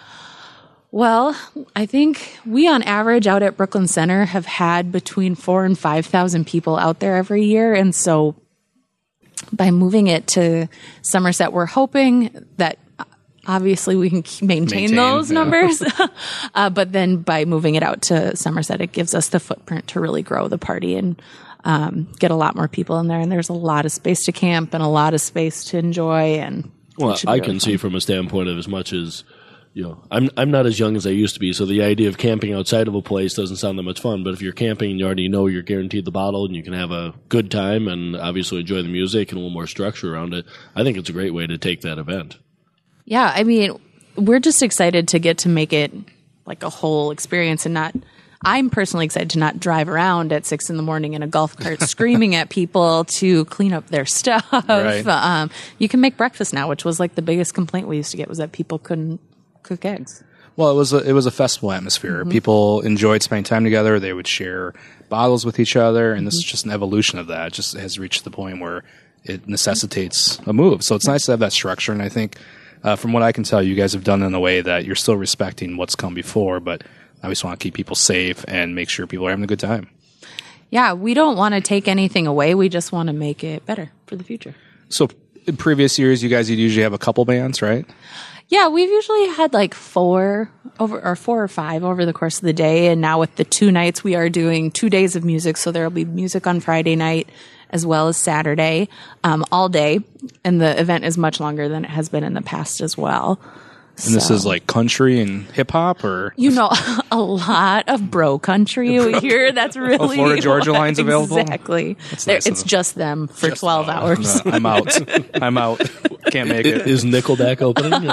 E: well, I think we on average out at Brooklyn Center have had between 4,000 and 5,000 people out there every year. And so by moving it to Somerset, we're hoping that obviously we can maintain those numbers. But then by moving it out to Somerset, it gives us the footprint to really grow the party and get a lot more people in there. And there's a lot of space to camp and a lot of space to enjoy. And
C: Well, I can see from a standpoint of as much as, I'm not as young as I used to be, so the idea of camping outside of a place doesn't sound that much fun. But if you're camping and you already know you're guaranteed the bottle and you can have a good time and obviously enjoy the music and a little more structure around it, I think it's a great way to take that event.
E: yeah, I mean, we're just excited to get to make it like a whole experience and not. I'm personally excited to not drive around at 6 a.m. in a golf cart screaming at people to clean up their stuff.
B: Right.
E: You can make breakfast now, which was like the biggest complaint we used to get was that people couldn't cook eggs.
B: Well, it was a festival atmosphere. People enjoyed spending time together. They would share bottles with each other, and this is just an evolution of that. It just has reached the point where it necessitates a move. So it's nice to have that structure, and I think from what I can tell, you guys have done it in a way that you're still respecting what's come before, but I just want to keep people safe and make sure people are having a good time.
E: Yeah, we don't want to take anything away. We just want to make it better for the future.
B: So in previous years, you guys would usually have a couple bands, right?
E: Yeah, we've usually had like 4 or 5 over the course of the day. And now with the 2 nights, we are doing 2 days of music. So there will be music on Friday night as well as Saturday, all day. And the event is much longer than it has been in the past as well.
B: And this is like country and hip hop, or
E: a lot of bro country we hear. That's really
B: Florida Georgia Line's available.
E: Exactly.
B: Nice
E: It's just them for 12 hours.
B: I'm out. Can't make it.
C: Is Nickelback opening?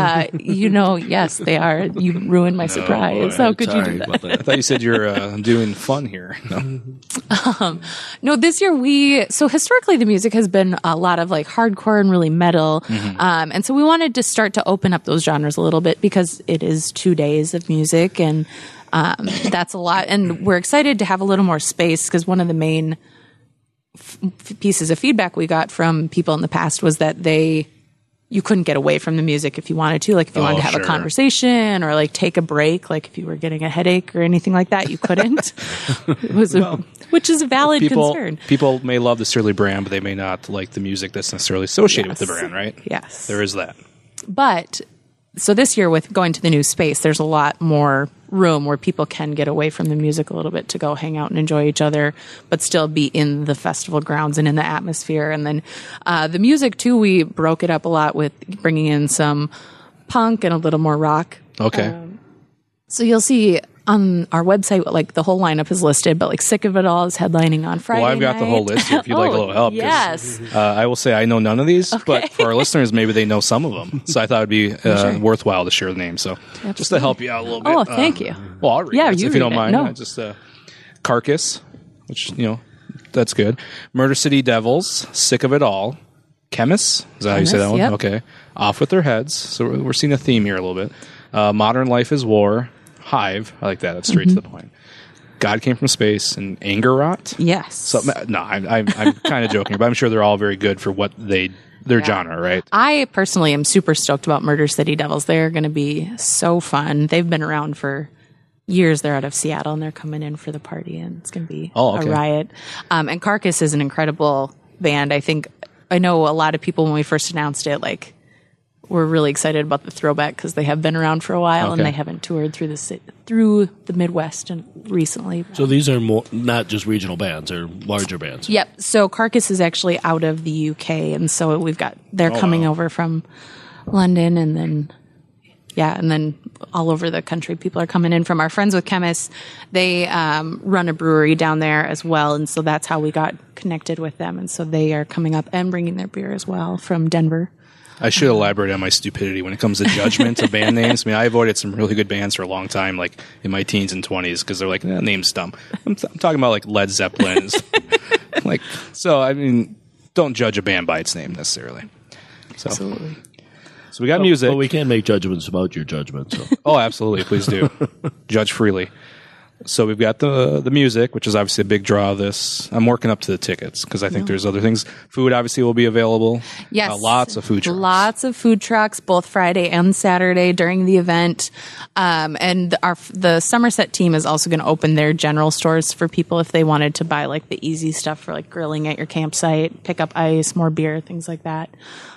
E: Yes, they are. You ruined my surprise. How could you do that?
B: I thought you said you're doing fun here. No.
E: No, this year so historically the music has been a lot of like hardcore and really metal. And so we wanted to start to open up those genres a little bit because it is 2 days of music and that's a lot. And we're excited to have a little more space because one of the main pieces of feedback we got from people in the past was that you couldn't get away from the music if you wanted to. Like if you wanted to have a conversation or like take a break, like if you were getting a headache or anything like that, you couldn't. Which is a valid concern.
B: People may love the Surly brand, but they may not like the music that's necessarily associated with the brand, right?
E: Yes.
B: There is that.
E: But so this year with going to the new space, there's a lot more room where people can get away from the music a little bit to go hang out and enjoy each other, but still be in the festival grounds and in the atmosphere. And then the music too, we broke it up a lot with bringing in some punk and a little more rock.
B: Okay.
E: So you'll see on our website, like the whole lineup is listed, but like Sick of It All is headlining on Friday.
B: Well, I've got the whole list here if you'd like a little help.
E: Yes.
B: I will say I know none of these, but for our listeners, maybe they know some of them. So I thought it'd be worthwhile to share the names. So just to help you out a little bit.
E: Oh, thank you.
B: Well, I'll read it, if you don't mind.
E: No.
B: Just Carcass, which, that's good. Murder City Devils, Sick of It All. Chemists, is that how you say that one?
E: Yep.
B: Okay. Off With Their Heads. So we're seeing a theme here a little bit. Modern Life is War. Hive, I like that. That's straight to the point. God Came from Space and Anger Rot.
E: Yes.
B: So no, I'm kind of joking, but I'm sure they're all very good for what their genre, right?
E: I personally am super stoked about Murder City Devils. They're going to be so fun. They've been around for years. They're out of Seattle and they're coming in for the party, and it's going to be a riot. And Carcass is an incredible band. I know a lot of people when we first announced it, like, we're really excited about the throwback because they have been around for a while and they haven't toured through the Midwest and recently.
C: So these are not just regional bands; they're larger bands.
E: Yep. So Carcass is actually out of the UK, and so they're coming over from London, and then all over the country. People are coming in from our friends with Chemists. They run a brewery down there as well, and so that's how we got connected with them. And so they are coming up and bringing their beer as well from Denver.
B: I should elaborate on my stupidity when it comes to judgment of band names. I mean, I avoided some really good bands for a long time, like in my teens and 20s, because they're like, name's dumb. I'm talking about like Led Zeppelin. So, I mean, don't judge a band by its name necessarily. So.
E: Absolutely.
B: So we got music.
C: But we can't make judgments about your judgment. So.
B: Oh, absolutely. Please do. Judge freely. So we've got the music, which is obviously a big draw of this. I'm working up to the tickets because I think there's other things. Food obviously will be available.
E: Yes.
B: Lots of food trucks.
E: Lots of food trucks, both Friday and Saturday during the event. And the Somerset team is also going to open their general stores for people if they wanted to buy like the easy stuff for like grilling at your campsite, pick up ice, more beer, things like that.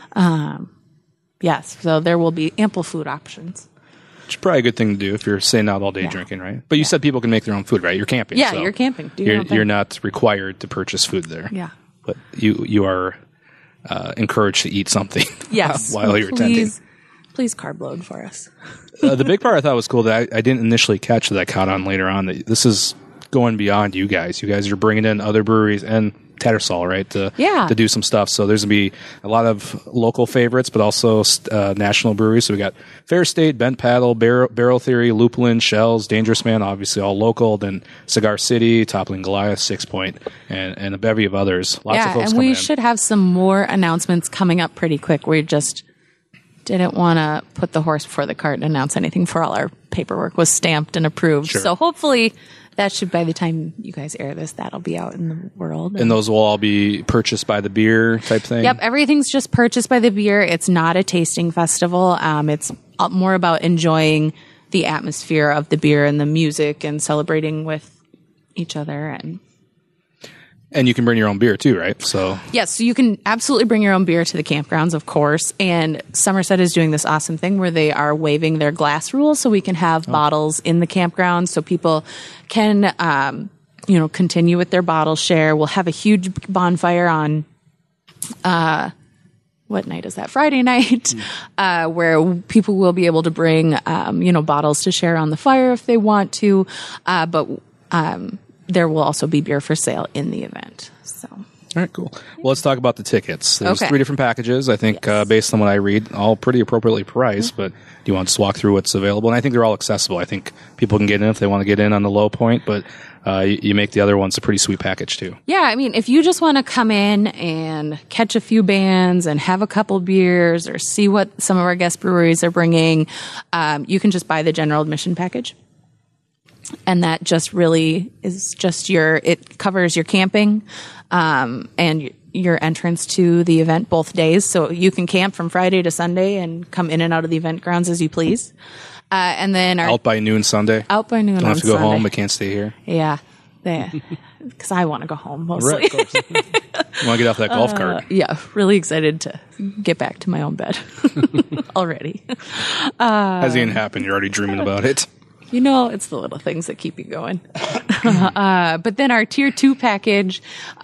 E: Yes. So there will be ample food options.
B: Which is probably a good thing to do if you're staying out all day drinking, right? But you said people can make their own food, right? You're camping.
E: Yeah,
B: so
E: you're camping. Do your own thing.
B: you're not required to purchase food there.
E: Yeah.
B: But you are encouraged to eat something
E: Yes.
B: while you're attending.
E: Please carb load for us.
B: The big part I thought was cool that I didn't initially catch that I caught on later on. That this is going beyond you guys. You guys are bringing in other breweries and Tattersall, right? To do some stuff. So there's going to be a lot of local favorites, but also national breweries. So we got Fair State, Bent Paddle, Barrel Theory, Lupulin, Shells, Dangerous Man, obviously all local. Then Cigar City, Toppling Goliath, 6 Point, and a bevy of others. Lots of folks
E: and we should have some more announcements coming up pretty quick. We just didn't want to put the horse before the cart and announce anything before all our paperwork was stamped and approved.
B: Sure.
E: So hopefully that should, by the time you guys air this, that'll be out in the world.
B: And those will all be purchased by the beer type thing?
E: Yep, everything's just purchased by the beer. It's not a tasting festival. It's more about enjoying the atmosphere of the beer and the music and celebrating with each other.
B: And you can bring your own beer too, right? So
E: yes, so you can absolutely bring your own beer to the campgrounds, of course. And Somerset is doing this awesome thing where they are waiving their glass rules, so we can have bottles in the campground, so people can, continue with their bottle share. We'll have a huge bonfire on, what night is that? Friday night, where people will be able to bring, bottles to share on the fire if they want to, but there will also be beer for sale in the event. So,
B: all right, cool. Well, let's talk about the tickets. There's
E: Okay.
B: 3 different packages. I think based on what I read, all pretty appropriately priced. But do you want to just walk through what's available? And I think they're all accessible. I think people can get in if they want to get in on the low point. But you make the other ones a pretty sweet package too.
E: yeah, I mean, if you just want to come in and catch a few bands and have a couple beers or see what some of our guest breweries are bringing, you can just buy the general admission package. And that just really is just it covers your camping, and your entrance to the event both days. So you can camp from Friday to Sunday and come in and out of the event grounds as you please. And then
B: Out by noon Sunday.
E: out by noon
B: Don't
E: on
B: have to go
E: Sunday.
B: home, but can't stay here.
E: Yeah. Because I want to go home mostly.
B: Right, of course. You want to get off that golf cart.
E: Yeah, really excited to get back to my own bed already.
B: Hasn't even happened. You're already dreaming about it.
E: It's the little things that keep you going. But then our tier 2 package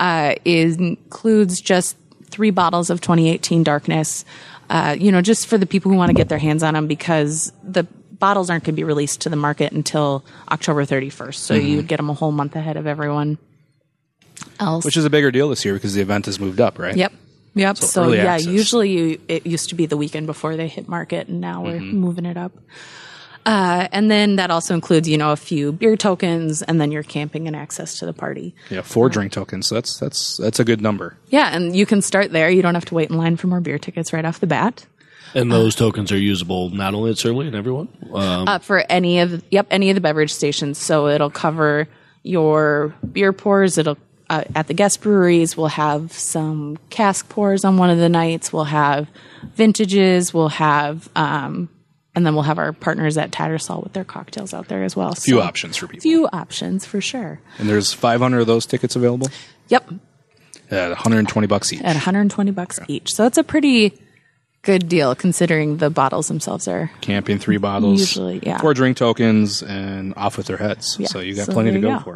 E: includes just 3 bottles of 2018 Darkness, just for the people who want to get their hands on them, because the bottles aren't going to be released to the market until October 31st. So you would get them a whole month ahead of everyone else.
B: Which is a bigger deal this year because the event has moved up, right?
E: Yep. So
B: early
E: yeah,
B: access.
E: usually it used to be the weekend before they hit market, and now we're moving it up. And then that also includes, a few beer tokens, and then your camping and access to the party.
B: Yeah, 4 drink tokens. So that's a good number.
E: Yeah, and you can start there. You don't have to wait in line for more beer tickets right off the bat.
C: And those tokens are usable not only at Surly and everyone?
E: For any of the beverage stations. So it'll cover your beer pours. It'll at the guest breweries, we'll have some cask pours on one of the nights. We'll have vintages. We'll have and then we'll have our partners at Tattersall with their cocktails out there as well.
B: Few options for people.
E: Few options for sure.
B: And there's 500 of those tickets available
E: Yep,
B: at $120 each.
E: at $120 each. So it's a pretty good deal considering the bottles themselves are.
B: Camping, 3 bottles,
E: Usually, yeah.
B: 4 drink tokens, and off with their heads.
E: Yeah,
B: So you got
E: so
B: plenty to
E: there
B: go
E: you go.
B: for.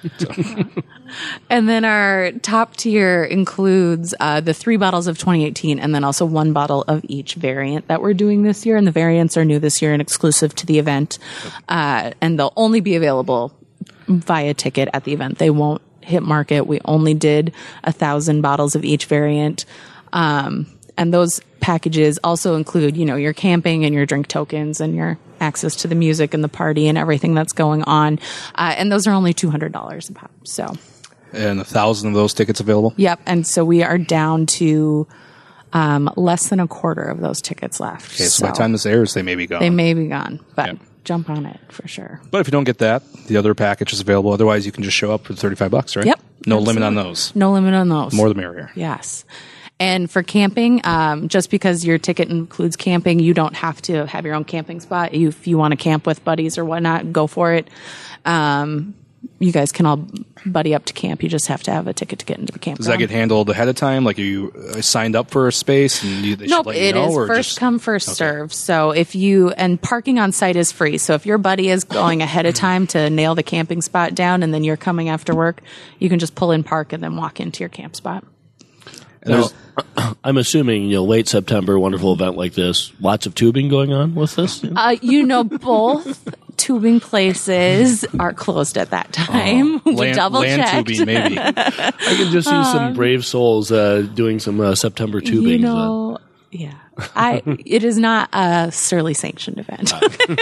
E: And then our top tier includes the 3 bottles of 2018 and then also 1 bottle of each variant that we're doing this year. And the variants are new this year and exclusive to the event. And they'll only be available via ticket at the event. They won't hit market. We only did 1,000 bottles of each variant. And those packages also include, your camping and your drink tokens and your access to the music and the party and everything that's going on. And those are only $200 a pop. So,
B: And 1,000 of those tickets available.
E: yep. And so we are down to less than a quarter of those tickets left.
B: Okay, so by the time this airs, they may be gone.
E: They may be gone, but
B: Yep.
E: jump on it for sure.
B: But if you don't get that, the other package is available. Otherwise, you can just show up for $35, right?
E: Yep.
B: No limit on
E: Absolutely.
B: those.
E: No limit on those.
B: More the merrier.
E: Yes. And for camping, just because your ticket includes camping, you don't have to have your own camping spot. If you want to camp with buddies or whatnot, go for it. You guys can all buddy up to camp. You just have to have a ticket to get into the campground.
B: Does that get handled ahead of time? Like, are you signed up for a space and they
E: Nope,
B: should let you
E: it
B: know?
E: is
B: Or
E: first
B: just,
E: come, first serve. So and parking on site is free. So if your buddy is going ahead of time to nail the camping spot down and then you're coming after work, you can just pull in, park, and then walk into your camp spot.
C: Now, I'm assuming, late September, wonderful event like this, lots of tubing going on with this?
E: Both tubing places are closed at that time. We double
B: land
E: checked.
B: tubing, maybe.
C: I can just see some brave souls doing some September tubing.
E: Yeah. It is not a Surly sanctioned event.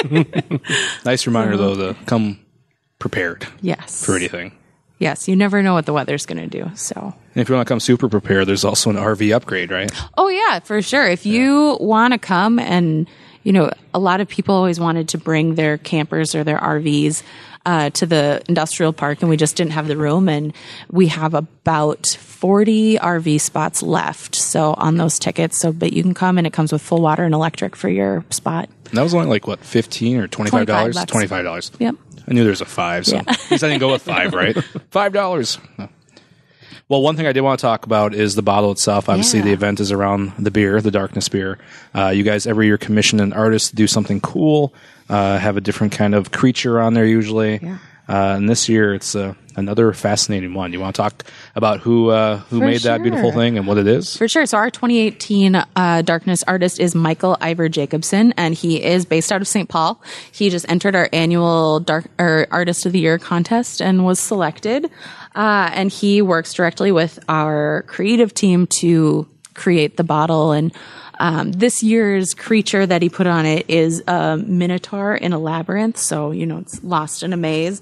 B: Nice reminder, though, to come prepared
E: Yes.
B: for anything.
E: Yes, you never know what the weather's going to do. So,
B: And if you want to come super prepared, there's also an RV upgrade, right?
E: oh yeah, for sure. If you want to come and, a lot of people always wanted to bring their campers or their RVs to the industrial park, and we just didn't have the room. And we have about 40 RV spots left. So on those tickets, but you can come, and it comes with full water and electric for your spot.
B: And that was only like, what, $15 or $25?
E: $25.
B: $25.
E: Yep.
B: I knew there was a 5, so at least I didn't go with 5, right? $5. No. Well, one thing I did want to talk about is the bottle itself. Obviously,
E: Yeah.
B: the event is around the beer, the Darkness beer. You guys every year commission an artist to do something cool, have a different kind of creature on there usually.
E: Yeah.
B: And this year, it's another fascinating one. You want to talk about who made that beautiful
E: sure.
B: thing and what it is?
E: For sure. So our 2018 Darkness artist is Michael Ivor Jacobson, and he is based out of St. Paul. He just entered our annual Artist of the Year contest and was selected. And he works directly with our creative team to create the bottle. And this year's creature that he put on it is a minotaur in a labyrinth. So, it's lost in a maze.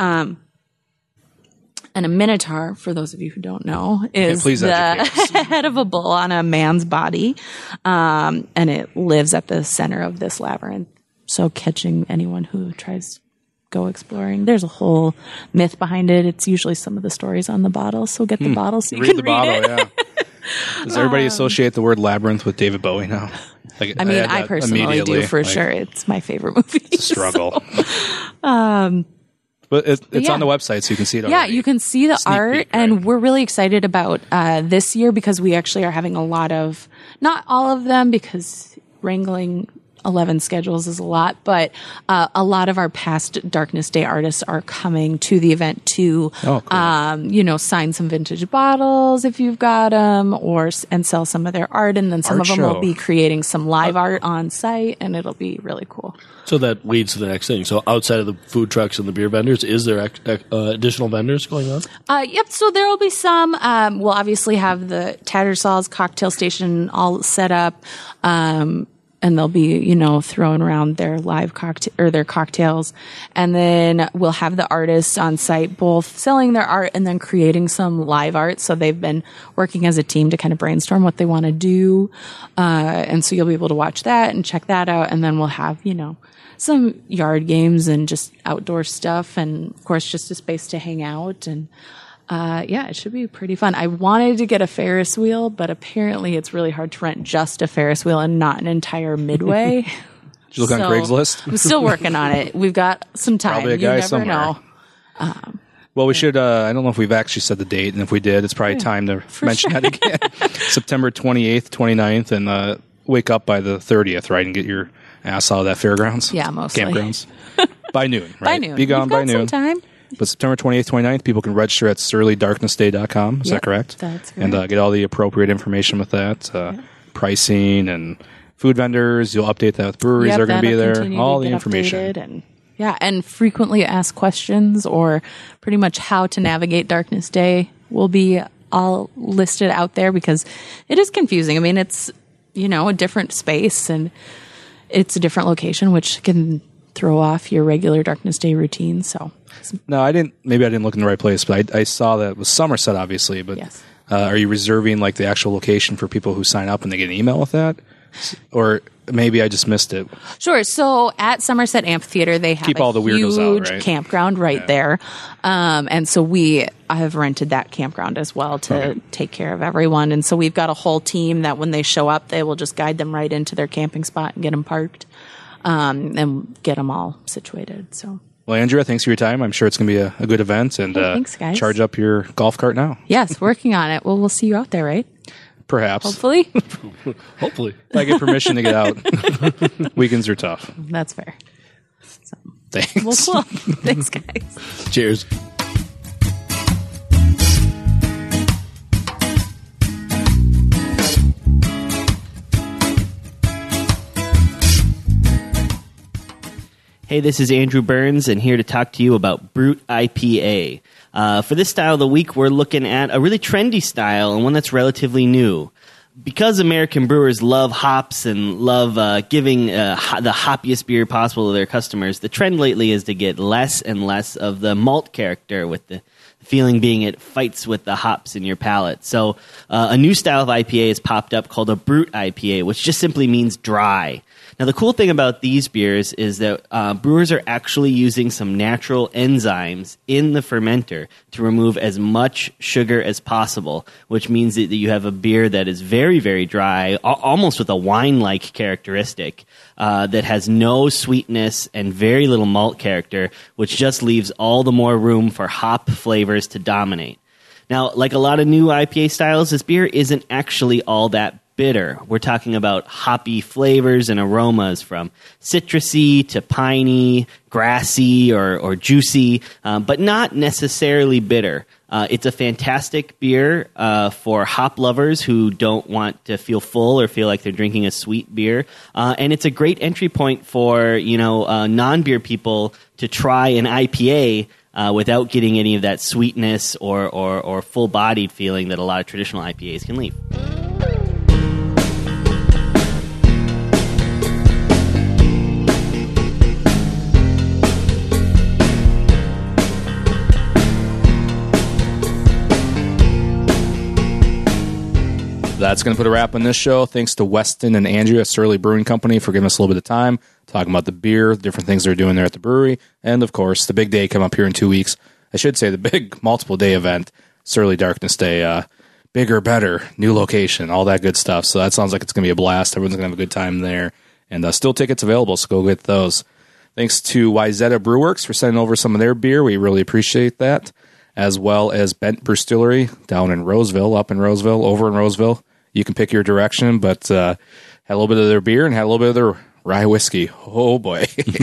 E: And a minotaur, for those of you who don't know, is
B: please
E: the
B: educate us.
E: head of a bull on a man's body. And it lives at the center of this labyrinth. So catching anyone who tries to go exploring. There's a whole myth behind it. It's usually some of the stories on the bottle. So get the bottle so you
B: Read
E: can
B: the
E: read
B: bottle,
E: it.
B: yeah. Does everybody associate the word labyrinth with David Bowie now? Like,
E: I mean,
B: had
E: I
B: that
E: personally
B: immediately,
E: do for
B: like,
E: sure. It's my favorite movie.
B: It's a struggle. But it's
E: yeah.
B: on the website, so you can see it
E: Yeah,
B: already.
E: you can see the
B: Sneak
E: art,
B: peek, right?
E: and we're really excited about this year because we actually are having a lot of, not all of them because wrangling 11 schedules is a lot, but a lot of our past Darkness Day artists are coming to the event to,
B: Oh, cool.
E: sign some vintage bottles if you've got them, and sell some of their art, and then some
B: Art
E: of them will
B: show.
E: be creating some live art on site, and it'll be really cool.
C: So that leads to the next thing. So outside of the food trucks and the beer vendors, is there additional vendors going on?
E: Yep. So there will be some. We'll obviously have the Tattersalls cocktail station all set up, and they'll be, throwing around their live cocktail or their cocktails, and then we'll have the artists on site both selling their art and then creating some live art. So they've been working as a team to kind of brainstorm what they want to do, and so you'll be able to watch that and check that out, and then we'll have some yard games and just outdoor stuff, and of course just a space to hang out. And it should be pretty fun. I wanted to get a Ferris wheel, but apparently it's really hard to rent just a Ferris wheel and not an entire Midway.
B: Did you look on
E: So,
B: Craigslist?
E: I'm still working on it. We've got some time.
B: Probably a
E: You
B: guy
E: never
B: somewhere.
E: know.
B: Well, we should. I don't know if we've actually said the date, and if we did, it's probably time to mention that again. September 28th, 29th, and wake up by the 30th, right, and get your ass out of that fairgrounds.
E: Yeah, mostly.
B: Campgrounds. By noon, right?
E: By noon.
B: Be gone
E: You've
B: by
E: got
B: noon.
E: some time.
B: But September 28th, 29th, people can register at surlydarknessday.com. Is
E: Yep,
B: that correct?
E: that's
B: And
E: correct.
B: get all the appropriate information with that. Pricing and food vendors. You'll update that with breweries
E: Yep,
B: are going to be
E: that'll
B: there.
E: continue to
B: All the
E: get
B: information.
E: updated and frequently asked questions or pretty much how to navigate Darkness Day will be all listed out there because it is confusing. I mean, it's, a different space and it's a different location, which can throw off your regular Darkness Day routine. So
B: No, I didn't. Maybe I didn't look in the right place, but I saw that it was Somerset, obviously. But
E: Yes.
B: Are you reserving like the actual location for people who sign up and they get an email with that? Or maybe I just missed it.
E: Sure. So at Somerset Amphitheater, they have
B: Keep all the weirdos
E: huge
B: out, right?
E: campground right there. And so I have rented that campground as well to take care of everyone. And so we've got a whole team that when they show up, they will just guide them right into their camping spot and get them parked and get them all situated. So.
B: Well, Andrea, thanks for your time. I'm sure it's going to be a good event. And
E: thanks, guys.
B: Charge up your golf cart now.
E: Yes, working on it. Well, we'll see you out there, right?
B: Perhaps.
E: Hopefully.
C: Hopefully.
B: If I get permission to get out. Weekends are tough.
E: That's fair. So,
B: Thanks.
E: well, cool. Thanks, guys.
C: Cheers.
F: Hey, this is Andrew Burns, and here to talk to you about Brut IPA. For this style of the week, we're looking at a really trendy style and one that's relatively new. Because American brewers love hops and love giving the hoppiest beer possible to their customers, the trend lately is to get less and less of the malt character, with the feeling being it fights with the hops in your palate. So a new style of IPA has popped up called a Brut IPA, which just simply means dry. Now, the cool thing about these beers is that brewers are actually using some natural enzymes in the fermenter to remove as much sugar as possible, which means that you have a beer that is very, very dry, almost with a wine-like characteristic, that has no sweetness and very little malt character, which just leaves all the more room for hop flavors to dominate. Now, like a lot of new IPA styles, this beer isn't actually all that bitter. We're talking about hoppy flavors and aromas from citrusy to piney, grassy, or juicy, but not necessarily bitter. It's a fantastic beer for hop lovers who don't want to feel full or feel like they're drinking a sweet beer, and it's a great entry point for non-beer people to try an IPA without getting any of that sweetness or full-bodied feeling that a lot of traditional IPAs can leave.
B: That's going to put a wrap on this show. Thanks to Weston and Andrea at Surly Brewing Company for giving us a little bit of time, talking about the beer, different things they're doing there at the brewery, and, of course, the big day coming up here in 2 weeks. I should say the big multiple-day event, Surly Darkness Day. Bigger, better, new location, all that good stuff. So that sounds like it's going to be a blast. Everyone's going to have a good time there. And still tickets available, so go get those. Thanks to Wyzetta Brewworks for sending over some of their beer. We really appreciate that. As well as Bent Brewstillery down in Roseville, over in Roseville. You can pick your direction, but had a little bit of their beer and had a little bit of their rye whiskey. Oh, boy.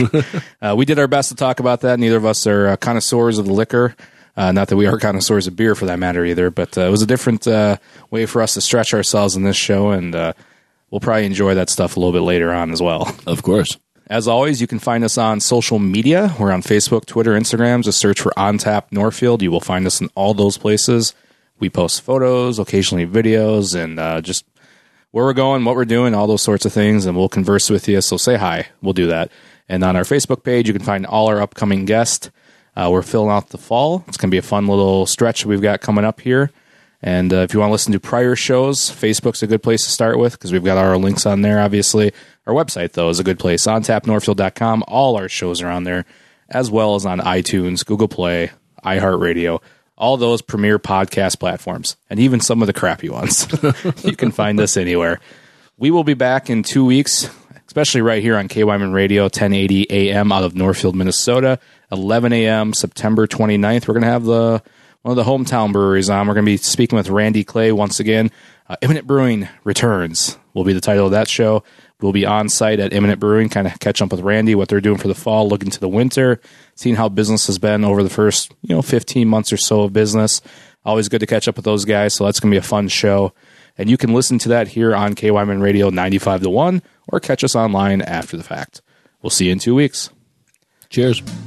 B: We did our best to talk about that. Neither of us are connoisseurs of the liquor. Not that we are connoisseurs of beer for that matter either, but it was a different way for us to stretch ourselves in this show, and we'll probably enjoy that stuff a little bit later on as well.
C: Of course.
B: As always, you can find us on social media. We're on Facebook, Twitter, Instagram. Just search for On Tap Northfield. You will find us in all those places. We post photos, occasionally videos, and just where we're going, what we're doing, all those sorts of things, and we'll converse with you. So say hi. We'll do that. And on our Facebook page, you can find all our upcoming guests. We're filling out the fall. It's going to be a fun little stretch we've got coming up here. And if you want to listen to prior shows, Facebook's a good place to start with because we've got our links on there, obviously. Our website, though, is a good place, ontapnorthfield.com. All our shows are on there, as well as on iTunes, Google Play, iHeartRadio, all those premier podcast platforms, and even some of the crappy ones. You can find us anywhere. We will be back in 2 weeks, especially right here on KYMN Radio, 1080 AM out of Northfield, Minnesota, 11 a.m., September 29th. We're going to have one of the hometown breweries on. We're going to be speaking with Randy Clay once again. Imminent Brewing Returns will be the title of that show. We'll be on site at Imminent Brewing, kind of catch up with Randy, what they're doing for the fall, looking to the winter, seeing how business has been over the first 15 months or so of business. Always good to catch up with those guys, so that's going to be a fun show. And you can listen to that here on KYMN Radio 95 to 1 or catch us online after the fact. We'll see you in 2 weeks.
C: Cheers.